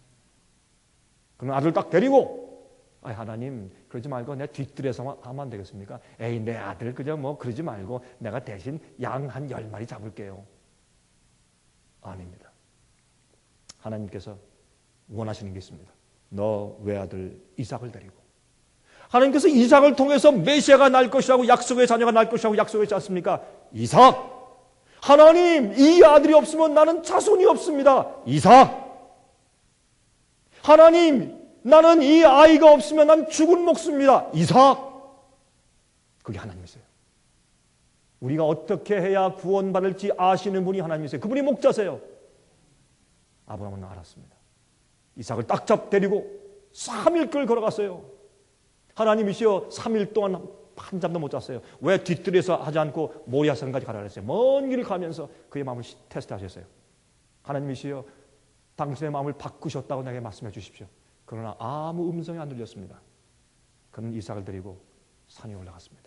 Speaker 1: 그런 아들 딱 데리고, 아, 하나님 그러지 말고 내 뒤뜰에서만 하면 안 되겠습니까? 에이, 내 아들 그저 뭐 그러지 말고 내가 대신 양 한 열 마리 잡을게요. 아닙니다. 하나님께서 원하시는 게 있습니다. 너 외아들 이삭을 데리고. 하나님께서 이삭을 통해서 메시아가 날 것이라고, 약속의 자녀가 날 것이라고 약속했지 않습니까? 이삭! 하나님, 이 아들이 없으면 나는 자손이 없습니다. 이삭! 하나님, 나는 이 아이가 없으면 난 죽은 목숨입니다. 이삭! 그게 하나님이세요. 우리가 어떻게 해야 구원받을지 아시는 분이 하나님이세요. 그분이 목자세요. 아브라함은 알았습니다. 이삭을 딱잡 데리고 삼 일 끌 걸어갔어요. 하나님이시여, 삼 일 동안 한 잠도 못 잤어요. 왜 뒤뜰에서 하지 않고 모리아산까지 가라 그랬어요? 먼 길을 가면서 그의 마음을 테스트하셨어요. 하나님이시여, 당신의 마음을 바꾸셨다고 내게 말씀해 주십시오. 그러나 아무 음성이 안 들렸습니다. 그는 이삭을 데리고 산에 올라갔습니다.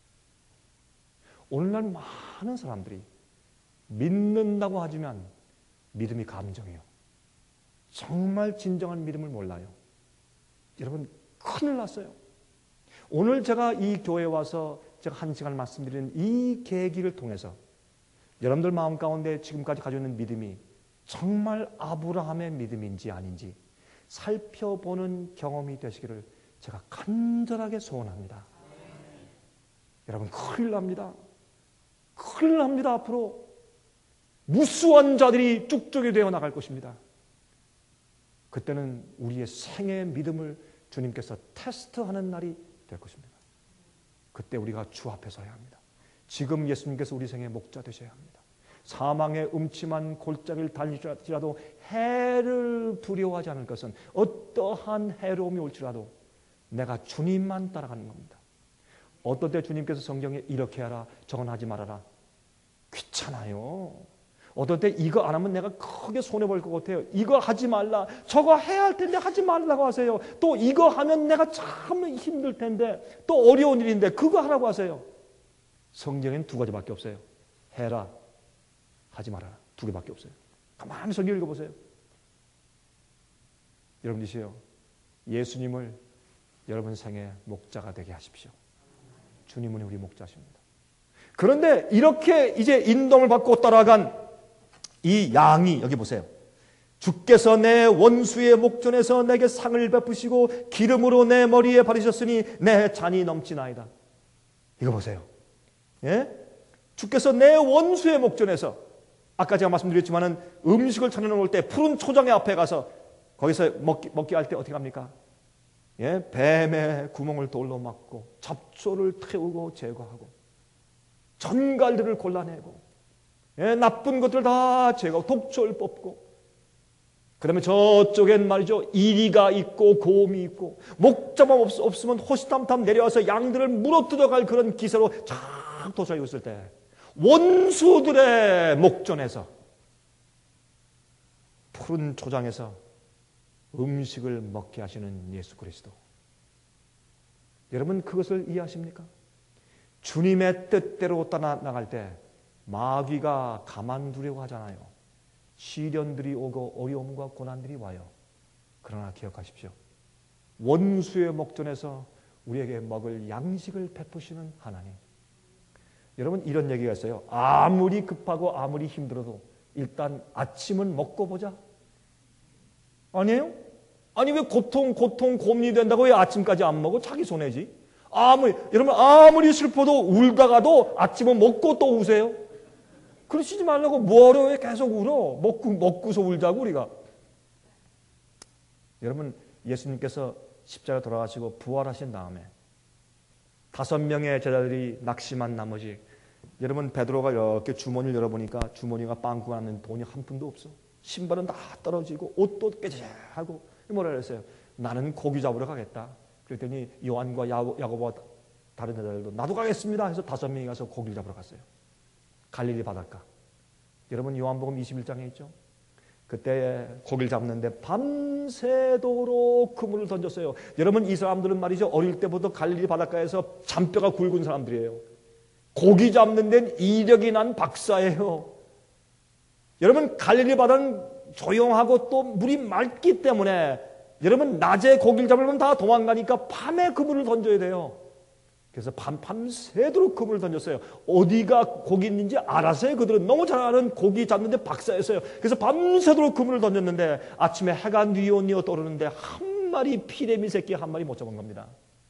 Speaker 1: 오늘날 많은 사람들이 믿는다고 하지만 믿음이 감정이에요. 정말 진정한 믿음을 몰라요. 여러분, 큰일 났어요. 오늘 제가 이 교회에 와서 제가 한 시간 말씀드리는 이 계기를 통해서 여러분들 마음 가운데 지금까지 가지고 있는 믿음이 정말 아브라함의 믿음인지 아닌지 살펴보는 경험이 되시기를 제가 간절하게 소원합니다. 여러분, 큰일 납니다. 큰일 납니다. 앞으로 무수한 자들이 쭉쭉이 되어 나갈 것입니다. 그때는 우리의 생애의 믿음을 주님께서 테스트하는 날이 될 것입니다. 그때 우리가 주 앞에 서야 합니다. 지금 예수님께서 우리 생애의 목자 되셔야 합니다. 사망의 음침한 골짜기를 달릴지라도 해를 두려워하지 않을 것은, 어떠한 해로움이 올지라도 내가 주님만 따라가는 겁니다. 어떤 때 주님께서 성경에 이렇게 하라, 저건 하지 말아라. 귀찮아요. 어떨 때 이거 안 하면 내가 크게 손해볼 것 같아요. 이거 하지 말라. 저거 해야 할 텐데 하지 말라고 하세요. 또 이거 하면 내가 참 힘들 텐데 또 어려운 일인데 그거 하라고 하세요. 성경엔 두 가지밖에 없어요. 해라, 하지 말아라. 두 개밖에 없어요. 가만히 성경 읽어보세요. 여러분이시요, 예수님을 여러분 생애 목자가 되게 하십시오. 주님은 우리 목자십니다. 그런데 이렇게 이제 인도를 받고 따라간 이 양이, 여기 보세요. 주께서 내 원수의 목전에서 내게 상을 베푸시고 기름으로 내 머리에 바르셨으니 내 잔이 넘치나이다. 이거 보세요. 예? 주께서 내 원수의 목전에서, 아까 제가 말씀드렸지만은 음식을 차려놓을 때 푸른 초장의 앞에 가서 거기서 먹기, 먹기 할 때 어떻게 합니까? 예? 뱀의 구멍을 돌로 막고 잡초를 태우고 제거하고 전갈들을 골라내고, 예? 나쁜 것들 다 제거하고 독초를 뽑고, 그 다음에 저쪽엔 말이죠, 이리가 있고 곰이 있고, 목자만 없, 없으면 호시탐탐 내려와서 양들을 물어뜯어갈 그런 기세로 쫙 도착하고 있을 때 원수들의 목전에서 푸른 초장에서 음식을 먹게 하시는 예수 그리스도. 여러분 그것을 이해하십니까? 주님의 뜻대로 떠나갈 때 마귀가 가만두려고 하잖아요. 시련들이 오고 어려움과 고난들이 와요. 그러나 기억하십시오. 원수의 목전에서 우리에게 먹을 양식을 베푸시는 하나님. 여러분 이런 얘기가 있어요. 아무리 급하고 아무리 힘들어도 일단 아침은 먹고 보자. 아니에요? 아니 왜 고통 고통 고민이 된다고 왜 아침까지 안 먹어? 자기 손해지. 아무리 여러분 아무리 슬퍼도 울다가도 아침은 먹고 또 우세요. 그러시지 말라고. 뭐하러 왜 계속 울어? 먹고 먹고서 울자고 우리가. 여러분 예수님께서 십자가 돌아가시고 부활하신 다음에 다섯 명의 제자들이 낙심한 나머지, 여러분 베드로가 이렇게 주머니를 열어보니까 주머니가 빵꾸 나는 돈이 한 푼도 없어. 신발은 다 떨어지고 옷도 깨지하고 뭐라 그랬어요? 나는 고기 잡으러 가겠다. 그랬더니 요한과 야고보와 다른 제자들도 나도 가겠습니다 해서 다섯 명이 가서 고기를 잡으러 갔어요. 갈릴리 바닷가. 여러분 요한복음 이십일 장에 있죠. 그때 고기를 잡는데 밤새도록 그물을 던졌어요. 여러분 이 사람들은 말이죠, 어릴 때부터 갈릴리 바닷가에서 잔뼈가 굵은 사람들이에요. 고기 잡는 데는 이력이 난 박사예요. 여러분 갈릴리 바다는 조용하고 또 물이 맑기 때문에 여러분 낮에 고기를 잡으면 다 도망가니까 밤에 그물을 던져야 돼요. 그래서 밤, 밤새도록 그물을 던졌어요. 어디가 고기 있는지 알아서요. 그들은 너무 잘 아는 고기 잡는데 박사였어요. 그래서 밤새도록 그물을 던졌는데 아침에 해가 뉘어뉘어 떠오르는데 한 마리 피레미 새끼 한 마리 못 잡은 겁니다.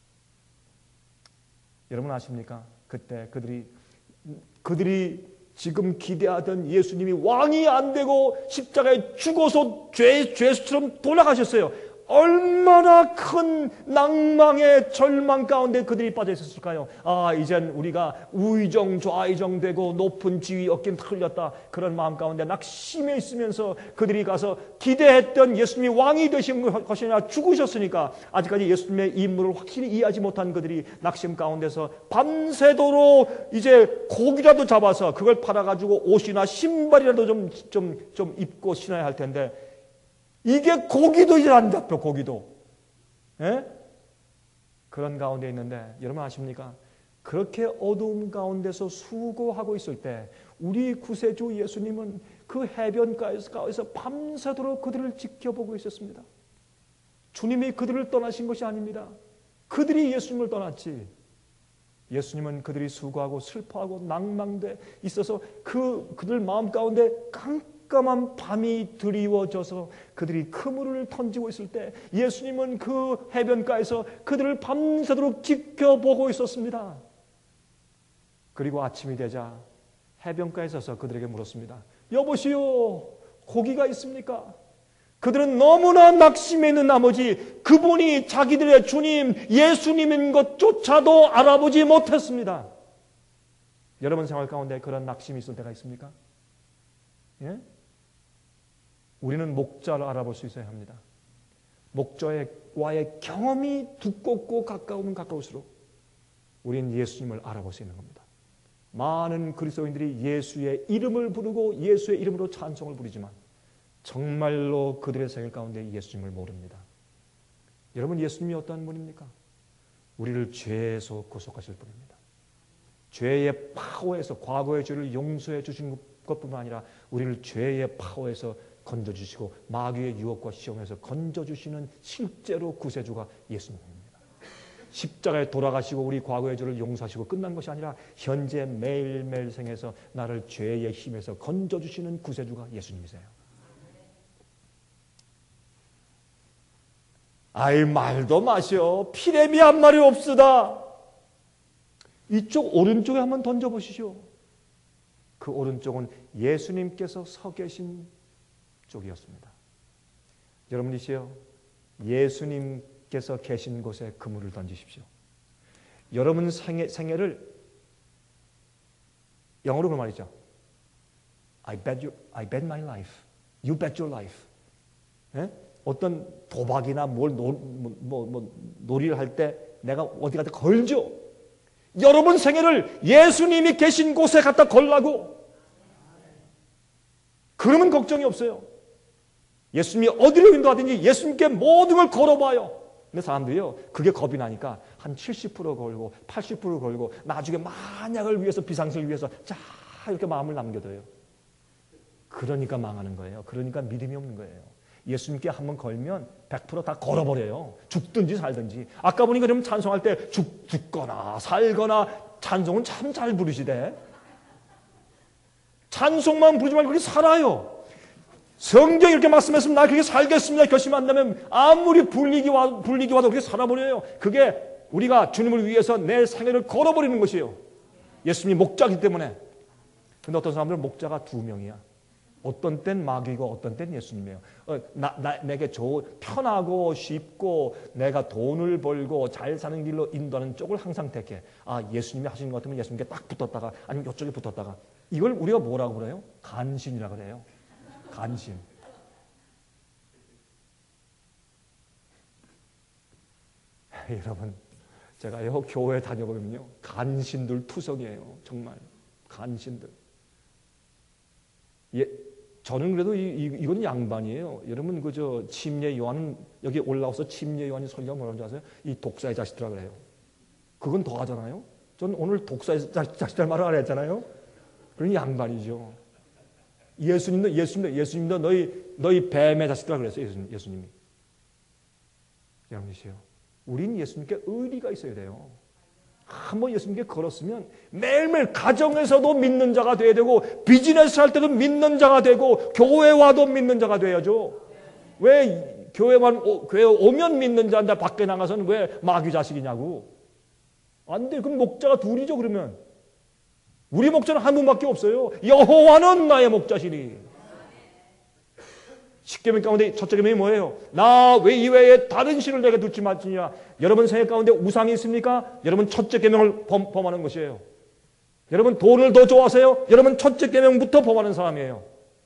Speaker 1: 여러분 아십니까? 그때 그들이 그들이 지금 기대하던 예수님이 왕이 안 되고 십자가에 죽어서 죄, 죄수처럼 돌아가셨어요. 얼마나 큰 낭망의 절망 가운데 그들이 빠져 있었을까요? 아, 이젠 우리가 우의정 좌의정 되고 높은 지위 얻긴 틀렸다. 그런 마음 가운데 낙심해 있으면서 그들이 가서 기대했던 예수님이 왕이 되신 것이 아니라 죽으셨으니까 아직까지 예수님의 인물을 확실히 이해하지 못한 그들이 낙심 가운데서 밤새도록 이제 고기라도 잡아서 그걸 팔아가지고 옷이나 신발이라도 좀, 좀, 좀 입고 신어야 할 텐데 이게 고기도 이제 안 잡혀. 고기도. 예? 그런 가운데 있는데 여러분 아십니까? 그렇게 어두움 가운데서 수고하고 있을 때 우리 구세주 예수님은 그 해변가에서 밤새도록 그들을 지켜보고 있었습니다. 주님이 그들을 떠나신 것이 아닙니다. 그들이 예수님을 떠났지. 예수님은 그들이 수고하고 슬퍼하고 낭망돼 있어서 그 그들 마음 가운데 깡 깜깜한 밤이 드리워져서 그들이 그물을 던지고 있을 때 예수님은 그 해변가에서 그들을 밤새도록 지켜보고 있었습니다. 그리고 아침이 되자 해변가에 서서 그들에게 물었습니다. 여보시오, 고기가 있습니까? 그들은 너무나 낙심해 있는 나머지 그분이 자기들의 주님 예수님인 것조차도 알아보지 못했습니다. 여러분 생활 가운데 그런 낙심이 있을 때가 있습니까? 예? 우리는 목자를 알아볼 수 있어야 합니다. 목자와의 경험이 두껍고 가까우면 가까울수록 우리는 예수님을 알아볼 수 있는 겁니다. 많은 그리스도인들이 예수의 이름을 부르고 예수의 이름으로 찬송을 부르지만 정말로 그들의 생일 가운데 예수님을 모릅니다. 여러분, 예수님이 어떤 분입니까? 우리를 죄에서 구속하실 분입니다. 죄의 파워에서 과거의 죄를 용서해 주신 것뿐만 아니라 우리를 죄의 파워에서 건져주시고 마귀의 유혹과 시험에서 건져주시는 실제로 구세주가 예수님입니다. 십자가에 돌아가시고 우리 과거의 죄를 용서하시고 끝난 것이 아니라 현재 매일매일 생에서 나를 죄의 힘에서 건져주시는 구세주가 예수님이세요. 아이, 말도 마시오. 피레미 한 마리 없으다. 이쪽 오른쪽에 한번 던져보시죠. 그 오른쪽은 예수님께서 서 계신 쪽이었습니다. 여러분이시여, 예수님께서 계신 곳에 그물을 던지십시오. 여러분 생애, 생애를 영어로 그 말이죠. I bet you, I bet my life. You bet your life. 예? 어떤 도박이나 뭘 노, 뭐, 뭐, 뭐 놀이를 할 때 내가 어디 가다 걸죠. 여러분 생애를 예수님이 계신 곳에 갖다 걸라고. 그러면 걱정이 없어요. 예수님이 어디로 인도하든지 예수님께 모든 걸 걸어봐요. 근데 사람들이요, 그게 겁이 나니까 한 칠십 퍼센트 걸고 팔십 퍼센트 걸고 나중에 만약을 위해서, 비상시를 위해서 자 이렇게 마음을 남겨둬요. 그러니까 망하는 거예요. 그러니까 믿음이 없는 거예요. 예수님께 한번 걸면 백 퍼센트 다 걸어버려요. 죽든지 살든지. 아까 보니까 그러면 찬송할 때 죽, 죽거나 살거나 찬송은 참 잘 부르시대. 찬송만 부르지 말고 그렇게 살아요. 성경이 이렇게 말씀했으면 나 그렇게 살겠습니다 결심한다면 아무리 불리기, 와, 불리기 와도 그렇게 살아버려요. 그게 우리가 주님을 위해서 내 생애를 걸어버리는 것이에요. 예수님이 목자이기 때문에. 근데 어떤 사람들은 목자가 두 명이야. 어떤 땐 마귀고 어떤 땐 예수님이에요. 어, 나, 나, 내게 좋, 편하고 쉽고 내가 돈을 벌고 잘 사는 길로 인도하는 쪽을 항상 택해. 아, 예수님이 하시는 것 같으면 예수님께 딱 붙었다가 아니면 이쪽에 붙었다가. 이걸 우리가 뭐라고 그래요? 간신이라고 그래요. 간신. 여러분, 제가요 교회 다녀보면요 간신들 투성이에요. 정말 간신들. 예, 저는 그래도 이, 이, 이건 양반이에요. 여러분 그저 침례 요한은 여기 올라와서 침례 요한이 설교가 뭐라는 줄 아세요? 이 독사의 자식들이라 그래요. 그건 더 하잖아요. 전 오늘 독사의 자식, 자식들 말을 안 했잖아요. 그러니 양반이죠. 예수님도 예수님도 예수님도 너희 너희 뱀의 자식들이라 그랬어요. 예수님, 예수님이. 여러분이시요. 우린 예수님께 의리가 있어야 돼요. 한번 예수님께 걸었으면 매일매일 가정에서도 믿는 자가 돼야 되고 비즈니스 할 때도 믿는 자가 되고 교회 와도 믿는 자가 돼야죠. 왜 교회만 오, 교회 오면 믿는 자인데 밖에 나가서는 왜 마귀 자식이냐고. 안 돼. 그럼 목자가 둘이죠. 그러면 우리 목자는 한 분밖에 없어요. 여호와는 나의 목자시니. 십계명 가운데 첫째 계명이 뭐예요? 나 외에 다른 신을 내게 두지 말지니라. 여러분 생애 가운데 우상이 있습니까? 여러분 첫째 계명을 범, 범하는 것이에요. 여러분 돈을 더 좋아하세요? 여러분 첫째 계명부터 범하는 사람이에요.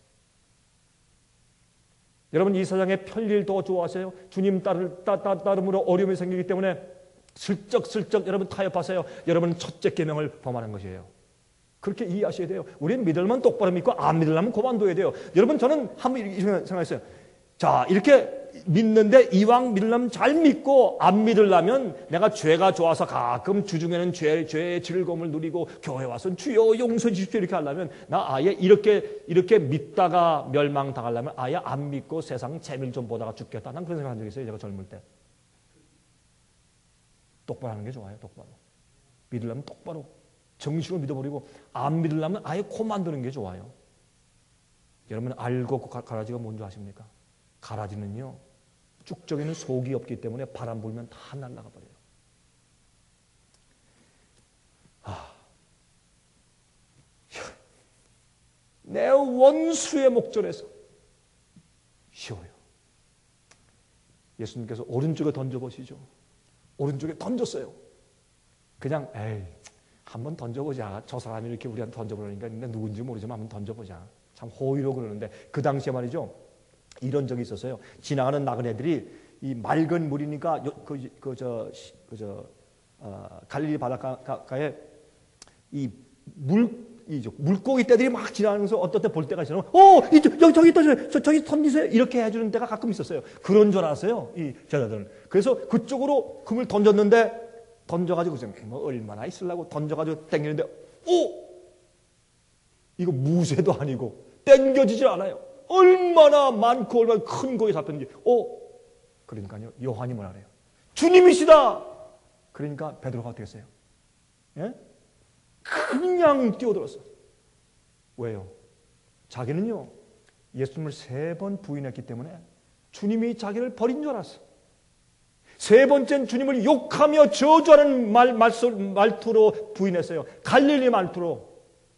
Speaker 1: 여러분 이 세상의 편리를 더 좋아하세요? 주님 따를, 따, 따, 따름으로 어려움이 생기기 때문에 슬쩍슬쩍 여러분 타협하세요. 여러분은 첫째 계명을 범하는 것이에요. 그렇게 이해하셔야 돼요. 우리는 믿을만 똑바로 믿고 안 믿으려면 그만둬야 돼요. 여러분 저는 한번 이렇게 생각했어요. 자 이렇게 믿는데 이왕 믿으려면 잘 믿고 안 믿으려면 내가 죄가 좋아서 가끔 주중에는 죄, 죄의 즐거움을 누리고 교회 와서 주여 용서해 주십시오 이렇게 하려면 나 아예 이렇게 이렇게 믿다가 멸망당하려면 아예 안 믿고 세상 재미를 좀 보다가 죽겠다. 난 그런 생각한 적이 있어요. 제가 젊을 때. 똑바로 하는 게 좋아요. 똑바로. 믿으려면 똑바로. 정식으로 믿어버리고 안 믿으려면 아예 코 만드는 게 좋아요. 여러분 알고 가라지가 뭔지 아십니까? 가라지는요 쭉적이는 속이 없기 때문에 바람 불면 다 날아가 버려요. 아, 내 원수의 목전에서 쉬워요. 예수님께서 오른쪽에 던져보시죠. 오른쪽에 던졌어요. 그냥 에이 한번 던져보자. 저 사람이 이렇게 우리한테 던져보려니까 누군지 모르지만 한번 던져보자. 참 호의로 그러는데 그 당시에 말이죠. 이런 적이 있었어요. 지나가는 나그네들이 이 맑은 물이니까 그 저 그 저 어, 갈릴리 바닷가에 이 물 이죠 물고기 떼들이 막 지나가면서 어떤 때 볼 때가 있어요. 어, 이쪽 여기 저기 있다, 저 저기 던지세요. 이렇게 해주는 때가 가끔 있었어요. 그런 줄 알았어요, 이 제자들은. 그래서 그쪽으로 금을 던졌는데 던져가지고 뭐 얼마나 있으려고 던져가지고 땡기는데, 오, 이거 무쇠도 아니고 땡겨지질 않아요. 얼마나 많고 얼마나 큰 거에 잡혔는지. 오, 그러니까요, 요한이 뭐라 그래요? 주님이시다. 그러니까 베드로가 어떻게 했어요? 예? 그냥 뛰어들었어. 왜요? 자기는요, 예수님을 세 번 부인했기 때문에 주님이 자기를 버린 줄 알았어. 세 번째는 주님을 욕하며 저주하는 말, 말소, 말투로 부인했어요. 갈릴리 말투로.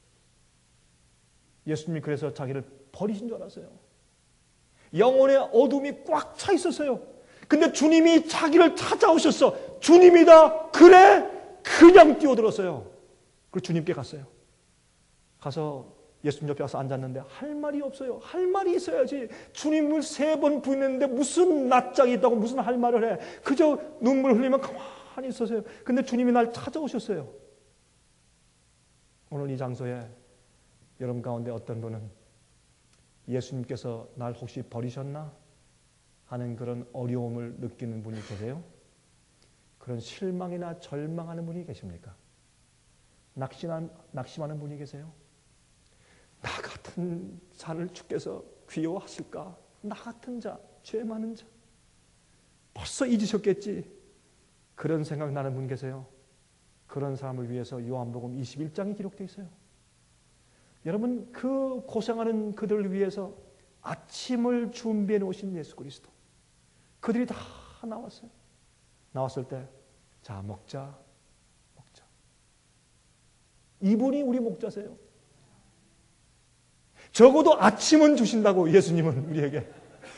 Speaker 1: 예수님이 그래서 자기를 버리신 줄 알았어요. 영혼의 어둠이 꽉 차 있었어요. 근데 주님이 자기를 찾아오셨어. 주님이다. 그래? 그냥 뛰어들었어요. 그리고 주님께 갔어요. 가서 예수님 옆에 와서 앉았는데 할 말이 없어요. 할 말이 있어야지. 주님을 세 번 부인했는데 무슨 낯짝이 있다고 무슨 할 말을 해. 그저 눈물 흘리면 가만히 있었어요. 근데 주님이 날 찾아오셨어요. 오늘 이 장소에 여러분 가운데 어떤 분은 예수님께서 날 혹시 버리셨나 하는 그런 어려움을 느끼는 분이 계세요? 그런 실망이나 절망하는 분이 계십니까? 낙심한, 낙심하는 분이 계세요? 나 같은 자를 주께서 귀여워하실까? 나 같은 자, 죄 많은 자. 벌써 잊으셨겠지? 그런 생각 나는 분 계세요? 그런 사람을 위해서 요한복음 이십일 장이 기록되어 있어요. 여러분, 그 고생하는 그들을 위해서 아침을 준비해 놓으신 예수 그리스도. 그들이 다 나왔어요. 나왔을 때, 자, 먹자. 이분이 우리 목자세요. 적어도 아침은 주신다고 예수님은 우리에게.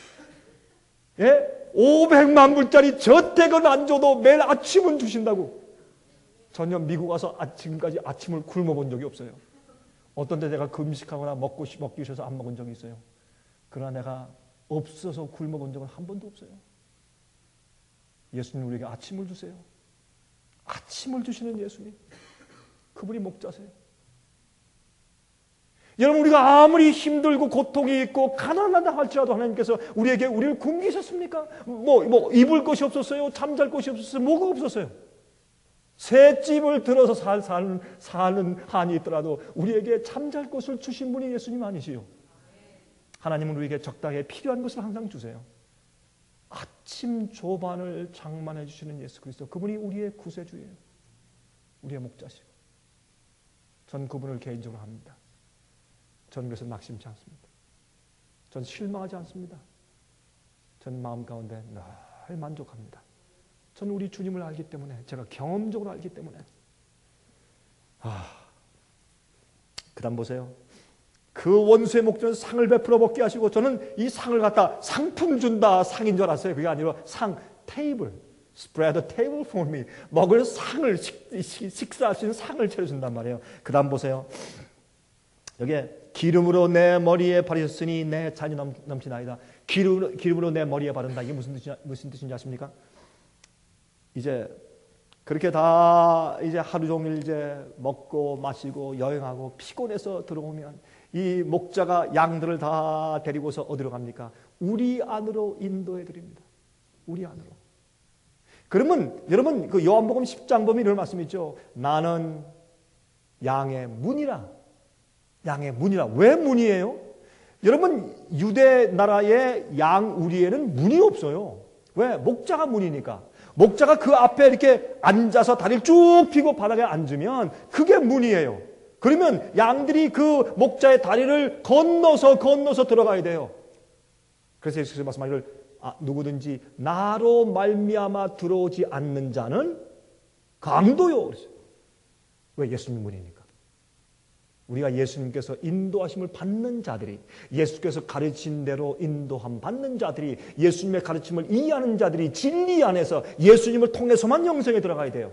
Speaker 1: 예? 오백만 불짜리 저택은 안 줘도 매일 아침은 주신다고. 전혀 미국 와서 지금까지 아침을 굶어 본 적이 없어요. 어떤 때 내가 금식하거나 먹고 먹기 싫어서 안 먹은 적이 있어요. 그러나 내가 없어서 굶어 본 적은 한 번도 없어요. 예수님 우리에게 아침을 주세요. 아침을 주시는 예수님. 그분이 목자세요. 여러분, 우리가 아무리 힘들고 고통이 있고 가난하다 할지라도 하나님께서 우리에게 우리를 굶기셨습니까? 뭐, 뭐 입을 것이 없었어요? 잠잘 곳이 없었어요? 뭐가 없었어요? 새 집을 들어서 살, 사는, 사는 한이 있더라도 우리에게 잠잘 곳을 주신 분이 예수님 아니시요? 하나님은 우리에게 적당히 필요한 것을 항상 주세요. 아침 조반을 장만해 주시는 예수 그리스도, 그분이 우리의 구세주예요. 우리의 목자시고. 전 그분을 개인적으로 합니다. 저는 그래서 낙심치 않습니다. 전 실망하지 않습니다. 전 마음 가운데 늘 만족합니다. 저는 우리 주님을 알기 때문에, 제가 경험적으로 알기 때문에. 아, 그 다음 보세요. 그 원수의 목전에서 상을 베풀어 먹게 하시고, 저는 이 상을 갖다 상품 준다 상인 줄 알았어요. 그게 아니라 상, 테이블. Spread a table for me. 먹을 상을, 식, 식사할 수 있는 상을 차려준단 말이에요. 그 다음 보세요. 여기에 기름으로 내 머리에 바르셨으니 내 잔이 넘, 넘치나이다. 기름, 기름으로 내 머리에 바른다. 이게 무슨 뜻이, 무슨 뜻인지 아십니까? 이제 그렇게 다 이제 하루 종일 이제 먹고 마시고 여행하고 피곤해서 들어오면 이 목자가 양들을 다 데리고서 어디로 갑니까? 우리 안으로 인도해 드립니다. 우리 안으로. 그러면 여러분 그 요한복음 십 장 보면 이런 말씀이 있죠. 나는 양의 문이라. 양의 문이라. 왜 문이에요? 여러분 유대 나라의 양 우리에는 문이 없어요. 왜? 목자가 문이니까. 목자가 그 앞에 이렇게 앉아서 다리를 쭉 펴고 바닥에 앉으면 그게 문이에요. 그러면 양들이 그 목자의 다리를 건너서 건너서 들어가야 돼요. 그래서 예수께서 말씀하기를 아, 누구든지 나로 말미암아 들어오지 않는 자는 강도요. 왜? 예수님 문이니까. 우리가 예수님께서 인도하심을 받는 자들이, 예수께서 가르친 대로 인도함 받는 자들이, 예수님의 가르침을 이해하는 자들이 진리 안에서 예수님을 통해서만 영생에 들어가야 돼요.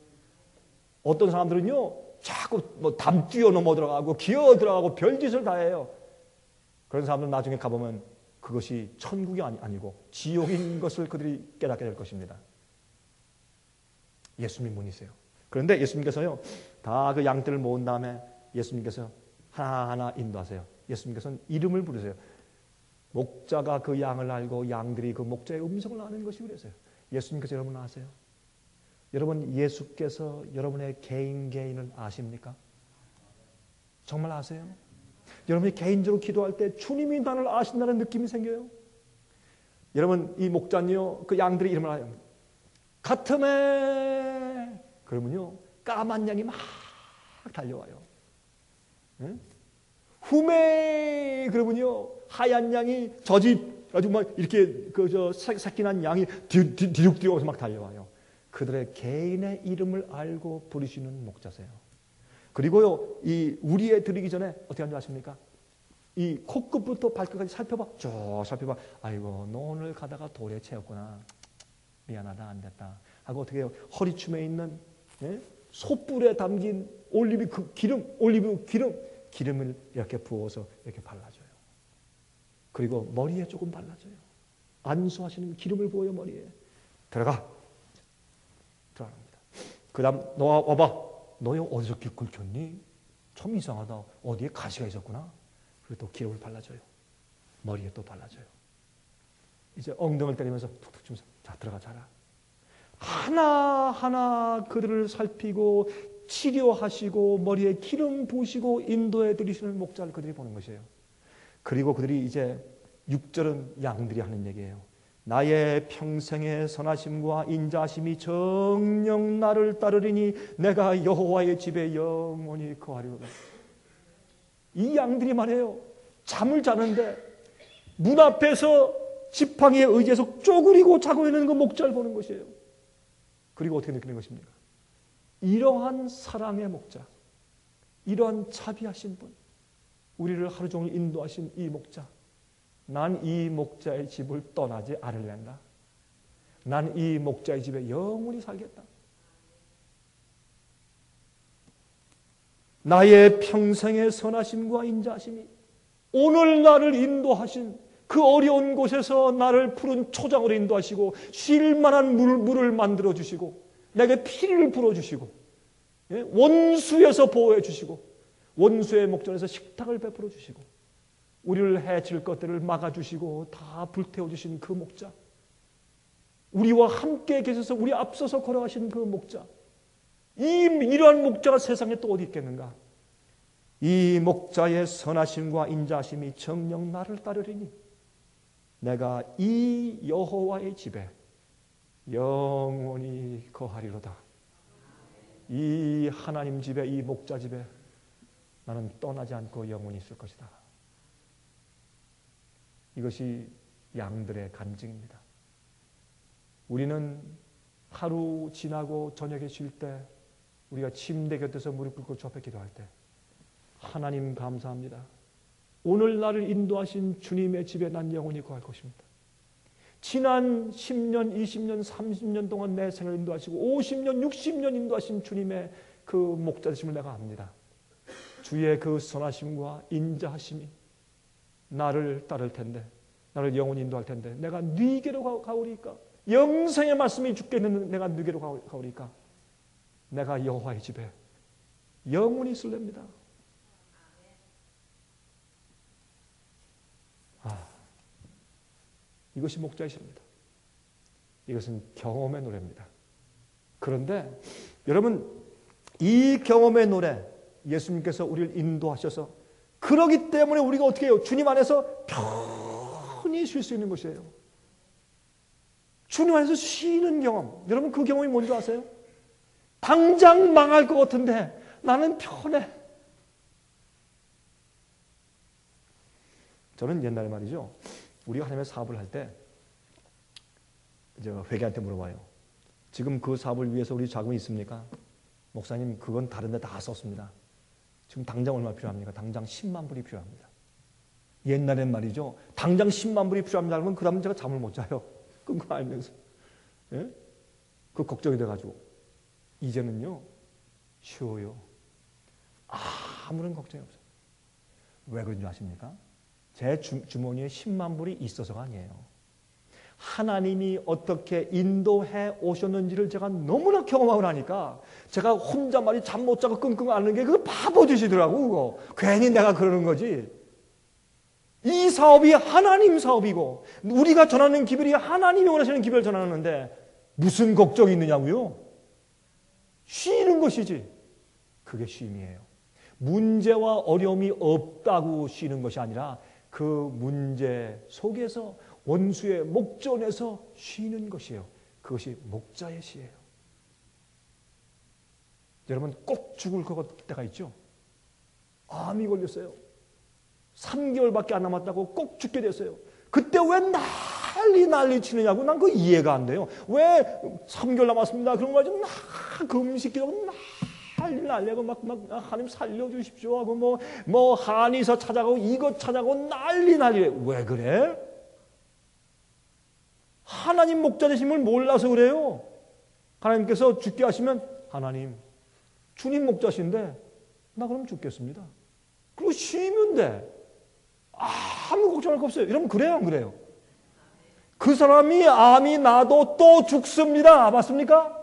Speaker 1: 어떤 사람들은요 자꾸 뭐 담 뛰어 넘어 들어가고 기어 들어가고 별짓을 다 해요. 그런 사람들은 나중에 가보면 그것이 천국이 아니고 지옥인 것을 그들이 깨닫게 될 것입니다. 예수님 문이세요. 그런데 예수님께서요, 다 그 양떼를 모은 다음에 예수님께서 하나하나 인도하세요. 예수님께서는 이름을 부르세요. 목자가 그 양을 알고 양들이 그 목자의 음성을 아는 것이 그래서요. 예수님께서 여러분 아세요? 여러분 예수께서 여러분의 개인 개인을 아십니까? 정말 아세요? 여러분이 개인적으로 기도할 때 주님이 나를 아신다는 느낌이 생겨요. 여러분 이 목자는요 그 양들의 이름을 알아요. 가틈에 그러면요 까만 양이 막 달려와요. 응? 후메 그러면요 하얀 양이 저집 아주 막 이렇게 그 저 새끼난 양이 뒤룩뒤룩 막 달려와요. 그들의 개인의 이름을 알고 부르시는 목자세요. 그리고요 이 우리에 들이기 전에 어떻게 하는지 아십니까? 이 코끝부터 발끝까지 살펴봐. 쭉 살펴봐. 아이고 너 오늘 가다가 돌에 채웠구나. 미안하다 안 됐다. 하고 어떻게 해요? 허리춤에 있는 예? 소뿔에 담긴 올리브 그 기름, 올리브 기름, 기름을 이렇게 부어서 이렇게 발라줘요. 그리고 머리에 조금 발라줘요. 안수하시는 기름을 부어요 머리에. 들어가. 들어갑니다. 그다음 너 와봐. 너 어디서 길 긁혔니? 참 이상하다. 어디에 가시가 있었구나. 그리고 또 기름을 발라줘요. 머리에 또 발라줘요. 이제 엉덩이를 때리면서 툭툭 치면서 자 들어가 자라. 하나하나 그들을 살피고 치료하시고 머리에 기름 부으시고 인도해 드리시는 목자를 그들이 보는 것이에요. 그리고 그들이 이제 육 절은 양들이 하는 얘기예요. 나의 평생의 선하심과 인자심이 정녕 나를 따르리니 내가 여호와의 집에 영원히 거하리로다. 이 양들이 말해요. 잠을 자는데 문 앞에서 지팡이에 의지해서 쪼그리고 자고 있는 그 목자를 보는 것이에요. 그리고 어떻게 느끼는 것입니까? 이러한 사랑의 목자, 이러한 자비하신 분, 우리를 하루 종일 인도하신 이 목자, 난 이 목자의 집을 떠나지 않으련다. 난 이 목자의 집에 영원히 살겠다. 나의 평생의 선하심과 인자심이 오늘 나를 인도하신 그 어려운 곳에서 나를 푸른 초장으로 인도하시고 쉴 만한 물, 물을 만들어 주시고 내게 피를 불어주시고 예? 원수에서 보호해 주시고 원수의 목전에서 식탁을 베풀어 주시고 우리를 해칠 것들을 막아주시고 다 불태워 주신 그 목자, 우리와 함께 계셔서 우리 앞서서 걸어가신 그 목자, 이, 이러한 목자가 세상에 또 어디 있겠는가? 이 목자의 선하심과 인자심이 정녕 나를 따르리니 내가 이 여호와의 집에 영원히 거하리로다. 이 하나님 집에, 이 목자 집에 나는 떠나지 않고 영원히 있을 것이다. 이것이 양들의 간증입니다. 우리는 하루 지나고 저녁에 쉴 때 우리가 침대 곁에서 무릎 꿇고 주 앞에 기도할 때 하나님 감사합니다. 오늘 나를 인도하신 주님의 집에 난 영원히 거할 것입니다. 지난 십 년, 이십 년, 삼십 년 동안 내 생을 인도하시고 오십 년, 육십 년 인도하신 주님의 그 목자심을 내가 압니다. 주의 그 선하심과 인자하심이 나를 따를 텐데, 나를 영원히 인도할 텐데 내가 네게로 가오리까? 영생의 말씀이 주께 있는 내가 네게로 가오리까? 내가 여호와의 집에 영원히 있을랍니다. 아, 이것이 목자이십니다. 이것은 경험의 노래입니다. 그런데 여러분, 이 경험의 노래, 예수님께서 우리를 인도하셔서 그러기 때문에 우리가 어떻게 해요? 주님 안에서 편히 쉴 수 있는 것이에요. 주님 안에서 쉬는 경험. 여러분 그 경험이 뭔지 아세요? 당장 망할 것 같은데 나는 편해. 저는 옛날에 말이죠. 우리가 하나님의 사업을 할 때 회계한테 물어봐요. 지금 그 사업을 위해서 우리 자금이 있습니까? 목사님 그건 다른 데 다 썼습니다. 지금 당장 얼마 필요합니까? 당장 십만 불이 필요합니다. 옛날엔 말이죠. 당장 십만 불이 필요합니다. 그러면 그 다음에 제가 잠을 못 자요. 그거 알면서. 예? 그 걱정이 돼가지고. 이제는요. 쉬워요. 아무런 걱정이 없어요. 왜 그런 줄 아십니까? 제 주, 주머니에 십만 불이 있어서가 아니에요. 하나님이 어떻게 인도해 오셨는지를 제가 너무나 경험하고 나니까 제가 혼자말이 잠 못 자고 끙끙 앓는 게 그거 바보짓이더라고. 그거 괜히 내가 그러는 거지. 이 사업이 하나님 사업이고 우리가 전하는 기별이 하나님이 원하시는 기별을 전하는데 무슨 걱정이 있느냐고요? 쉬는 것이지. 그게 쉼이에요. 문제와 어려움이 없다고 쉬는 것이 아니라 그 문제 속에서 원수의 목전에서 쉬는 것이에요. 그것이 목자의 시예요. 여러분 꼭 죽을 때가 있죠. 암이 걸렸어요. 삼 개월밖에 안 남았다고 꼭 죽게 됐어요. 그때 왜 난리 난리 치느냐고 난 그 이해가 안 돼요. 왜 삼 개월 남았습니다. 그런 거 가지고 막 금식 기도하고 난리 난리하고 막, 막 하나님 살려주십시오 하고 뭐, 뭐 한의사 찾아가고 이것 찾아가고 난리 난리. 왜 그래? 하나님 목자 되심을 몰라서 그래요. 하나님께서 죽게 하시면 하나님 주님 목자신데 나 그럼 죽겠습니다. 그리고 쉬면 돼. 아무 걱정할 거 없어요. 이러면 그래요, 안 그래요? 그 사람이 암이 나도 또 죽습니다. 맞습니까?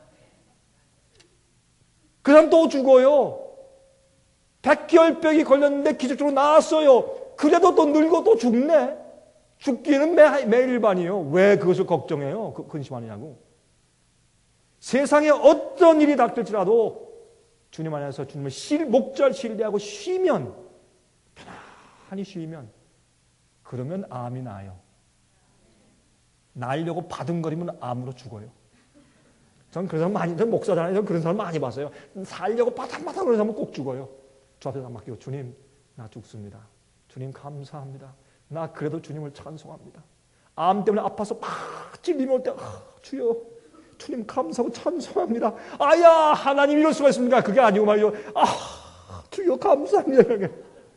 Speaker 1: 그 사람 또 죽어요. 백혈병이 걸렸는데 기적적으로 나았어요. 그래도 또 늙어 또 죽네. 죽기는 매, 매일반이에요. 왜 그것을 걱정해요? 그, 근심하느냐고. 세상에 어떤 일이 닥칠지라도 주님 안에서 주님을 실, 목자를 신뢰하고 쉬면, 편안히 쉬면, 그러면 암이 나요. 나으려고 바둥거리면 암으로 죽어요. 전 그런 사람 많이, 전 목사잖아요. 전 그런 사람 많이 봤어요. 살려고 바닥바닥 그런 사람은 꼭 죽어요. 저 앞에서 맡기고, 주님, 나 죽습니다. 주님, 감사합니다. 나 그래도 주님을 찬송합니다. 암 때문에 아파서 막 찔림이 올 때, 아, 주여, 주님 감사하고 찬송합니다. 아야, 하나님 이럴 수가 있습니까? 그게 아니고 말이요. 아, 주여 감사합니다.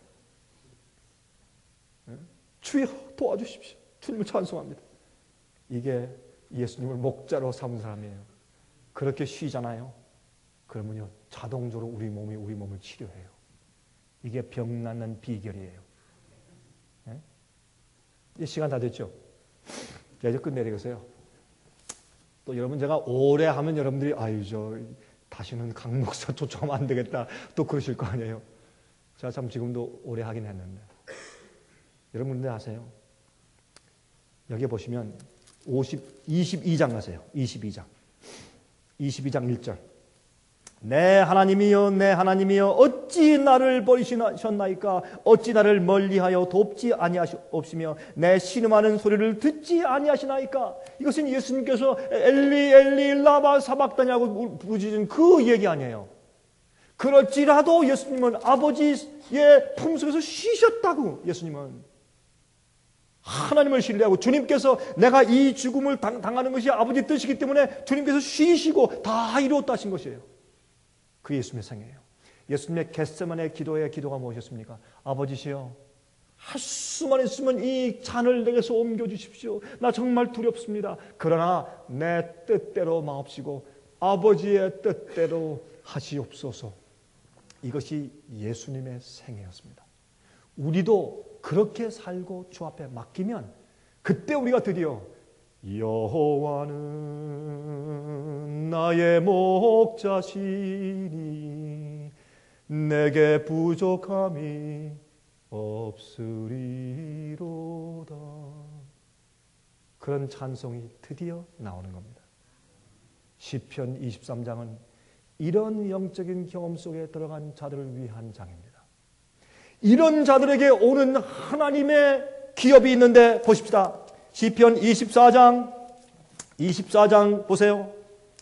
Speaker 1: 주여 도와주십시오. 주님을 찬송합니다. 이게 예수님을 목자로 삼은 사람이에요. 그렇게 쉬잖아요. 그러면요, 자동적으로 우리 몸이 우리 몸을 치료해요. 이게 병 낫는 비결이에요. 네? 이제 시간 다 됐죠? 이제 끝내야 되겠어요. 또 여러분 제가 오래 하면 여러분들이 아유 저 다시는 강 목사 초청하면 안 되겠다 또 그러실 거 아니에요. 제가 참 지금도 오래 하긴 했는데 여러분들 아세요? 여기 보시면 오십, 이십이 장 가세요. 이십이 장 이십이 장 일 절 내 하나님이여 내 하나님이여 어찌 나를 버리셨나이까 어찌 나를 멀리하여 돕지 아니하시옵시며 내 신음하는 소리를 듣지 아니하시나이까. 이것은 예수님께서 엘리 엘리 라마 사박다냐고 부르짖은 그 얘기 아니에요. 그럴지라도 예수님은 아버지의 품속에서 쉬셨다고. 예수님은 하나님을 신뢰하고 주님께서 내가 이 죽음을 당하는 것이 아버지 뜻이기 때문에 주님께서 쉬시고 다 이루었다 하신 것이에요. 그 예수님의 생애예요. 예수님의 겟세마네 기도의 기도가 무엇이었습니까? 아버지시여 할 수만 있으면 이 잔을 내게서 옮겨주십시오. 나 정말 두렵습니다. 그러나 내 뜻대로 마옵시고 아버지의 뜻대로 하시옵소서. 이것이 예수님의 생애였습니다. 우리도 그렇게 살고 주 앞에 맡기면 그때 우리가 드디어 여호와는 나의 목자시니 내게 부족함이 없으리로다. 그런 찬송이 드디어 나오는 겁니다. 시편 이십삼 장은 이런 영적인 경험 속에 들어간 자들을 위한 장입니다. 이런 자들에게 오는 하나님의 기업이 있는데 보십시다. 시편 이십사 장 이십사 장 보세요.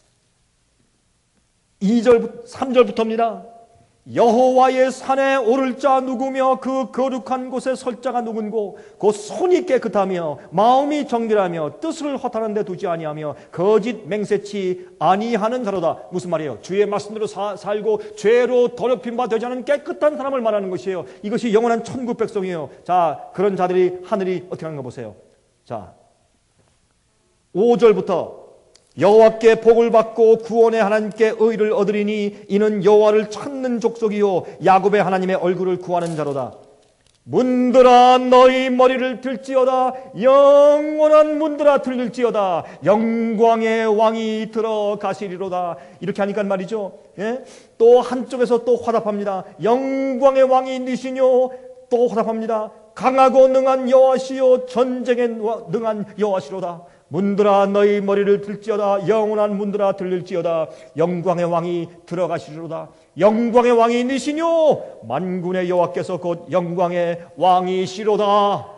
Speaker 1: 이 절 삼 절부터입니다. 여호와의 산에 오를 자 누구며 그 거룩한 곳에 설 자가 누군고 곧 손이 깨끗하며 마음이 정결하며 뜻을 허탄한 데 두지 아니하며 거짓 맹세치 아니하는 자로다. 무슨 말이에요? 주의 말씀대로 사, 살고 죄로 더럽힘 바 되지 않은 깨끗한 사람을 말하는 것이에요. 이것이 영원한 천국 백성이에요. 자, 그런 자들이 하늘이 어떻게 하는가 보세요. 자, 오 절부터 여호와께 복을 받고 구원의 하나님께 의를 얻으리니 이는 여호와를 찾는 족속이요 야곱의 하나님의 얼굴을 구하는 자로다. 문들아 너희 머리를 들지어다. 영원한 문들아 들릴지어다. 영광의 왕이 들어가시리로다. 이렇게 하니까 말이죠. 예? 또 한쪽에서 또 화답합니다. 영광의 왕이 니시뇨. 또 화답합니다. 강하고 능한 여호와시요 전쟁에 능한 여호와시로다. 문들아 너희 머리를 들지어다. 영원한 문들아 들릴지어다. 영광의 왕이 들어가시리로다. 영광의 왕이 니시뇨. 만군의 여호와께서 곧 영광의 왕이시로다.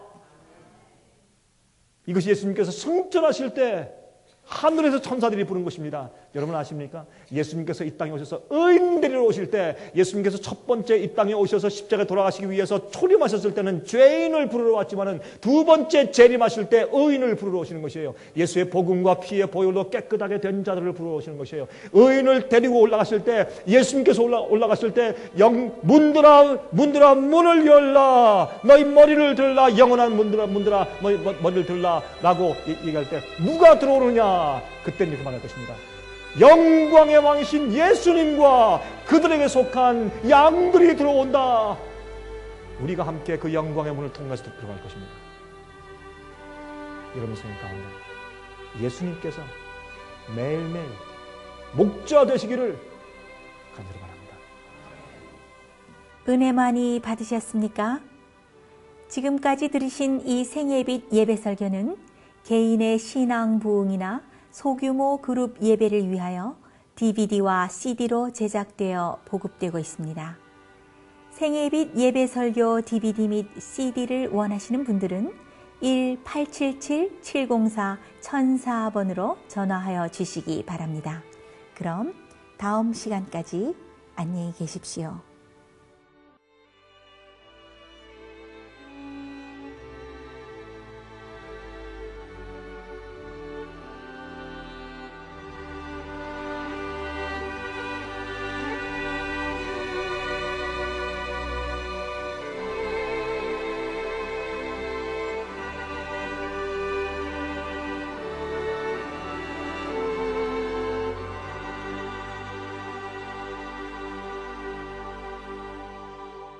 Speaker 1: 이것이 예수님께서 승천하실 때 하늘에서 천사들이 부른 것입니다. 여러분 아십니까? 예수님께서 이 땅에 오셔서 의인 데리러 오실 때, 예수님께서 첫 번째 이 땅에 오셔서 십자가에 돌아가시기 위해서 초림하셨을 때는 죄인을 부르러 왔지만은 두 번째 재림하실 때 의인을 부르러 오시는 것이에요. 예수의 복음과 피의 보혈로 깨끗하게 된 자들을 부르러 오시는 것이에요. 의인을 데리고 올라가실 때, 예수님께서 올라, 올라갔을 때 영, 문들아 문들아 문을 열라. 너희 머리를 들라. 영원한 문들아 문들아 너희 머리를 들라 라고 얘기할 때 누가 들어오느냐? 그때는 이렇게 말할 것입니다. 영광의 왕이신 예수님과 그들에게 속한 양들이 들어온다. 우리가 함께 그 영광의 문을 통과해서 들어갈 것입니다. 여러분 생각 가운데 예수님께서 매일매일 목자 되시기를 간절히 바랍니다.
Speaker 2: 은혜 많이 받으셨습니까? 지금까지 들으신 이 생예빛 예배 설교는 개인의 신앙 부흥이나 소규모 그룹 예배를 위하여 디비디와 씨디로 제작되어 보급되고 있습니다. 생예빛 예배 설교 디비디 및 씨디를 원하시는 분들은 일 팔칠칠 칠공사 천사 번으로 전화하여 주시기 바랍니다. 그럼 다음 시간까지 안녕히 계십시오.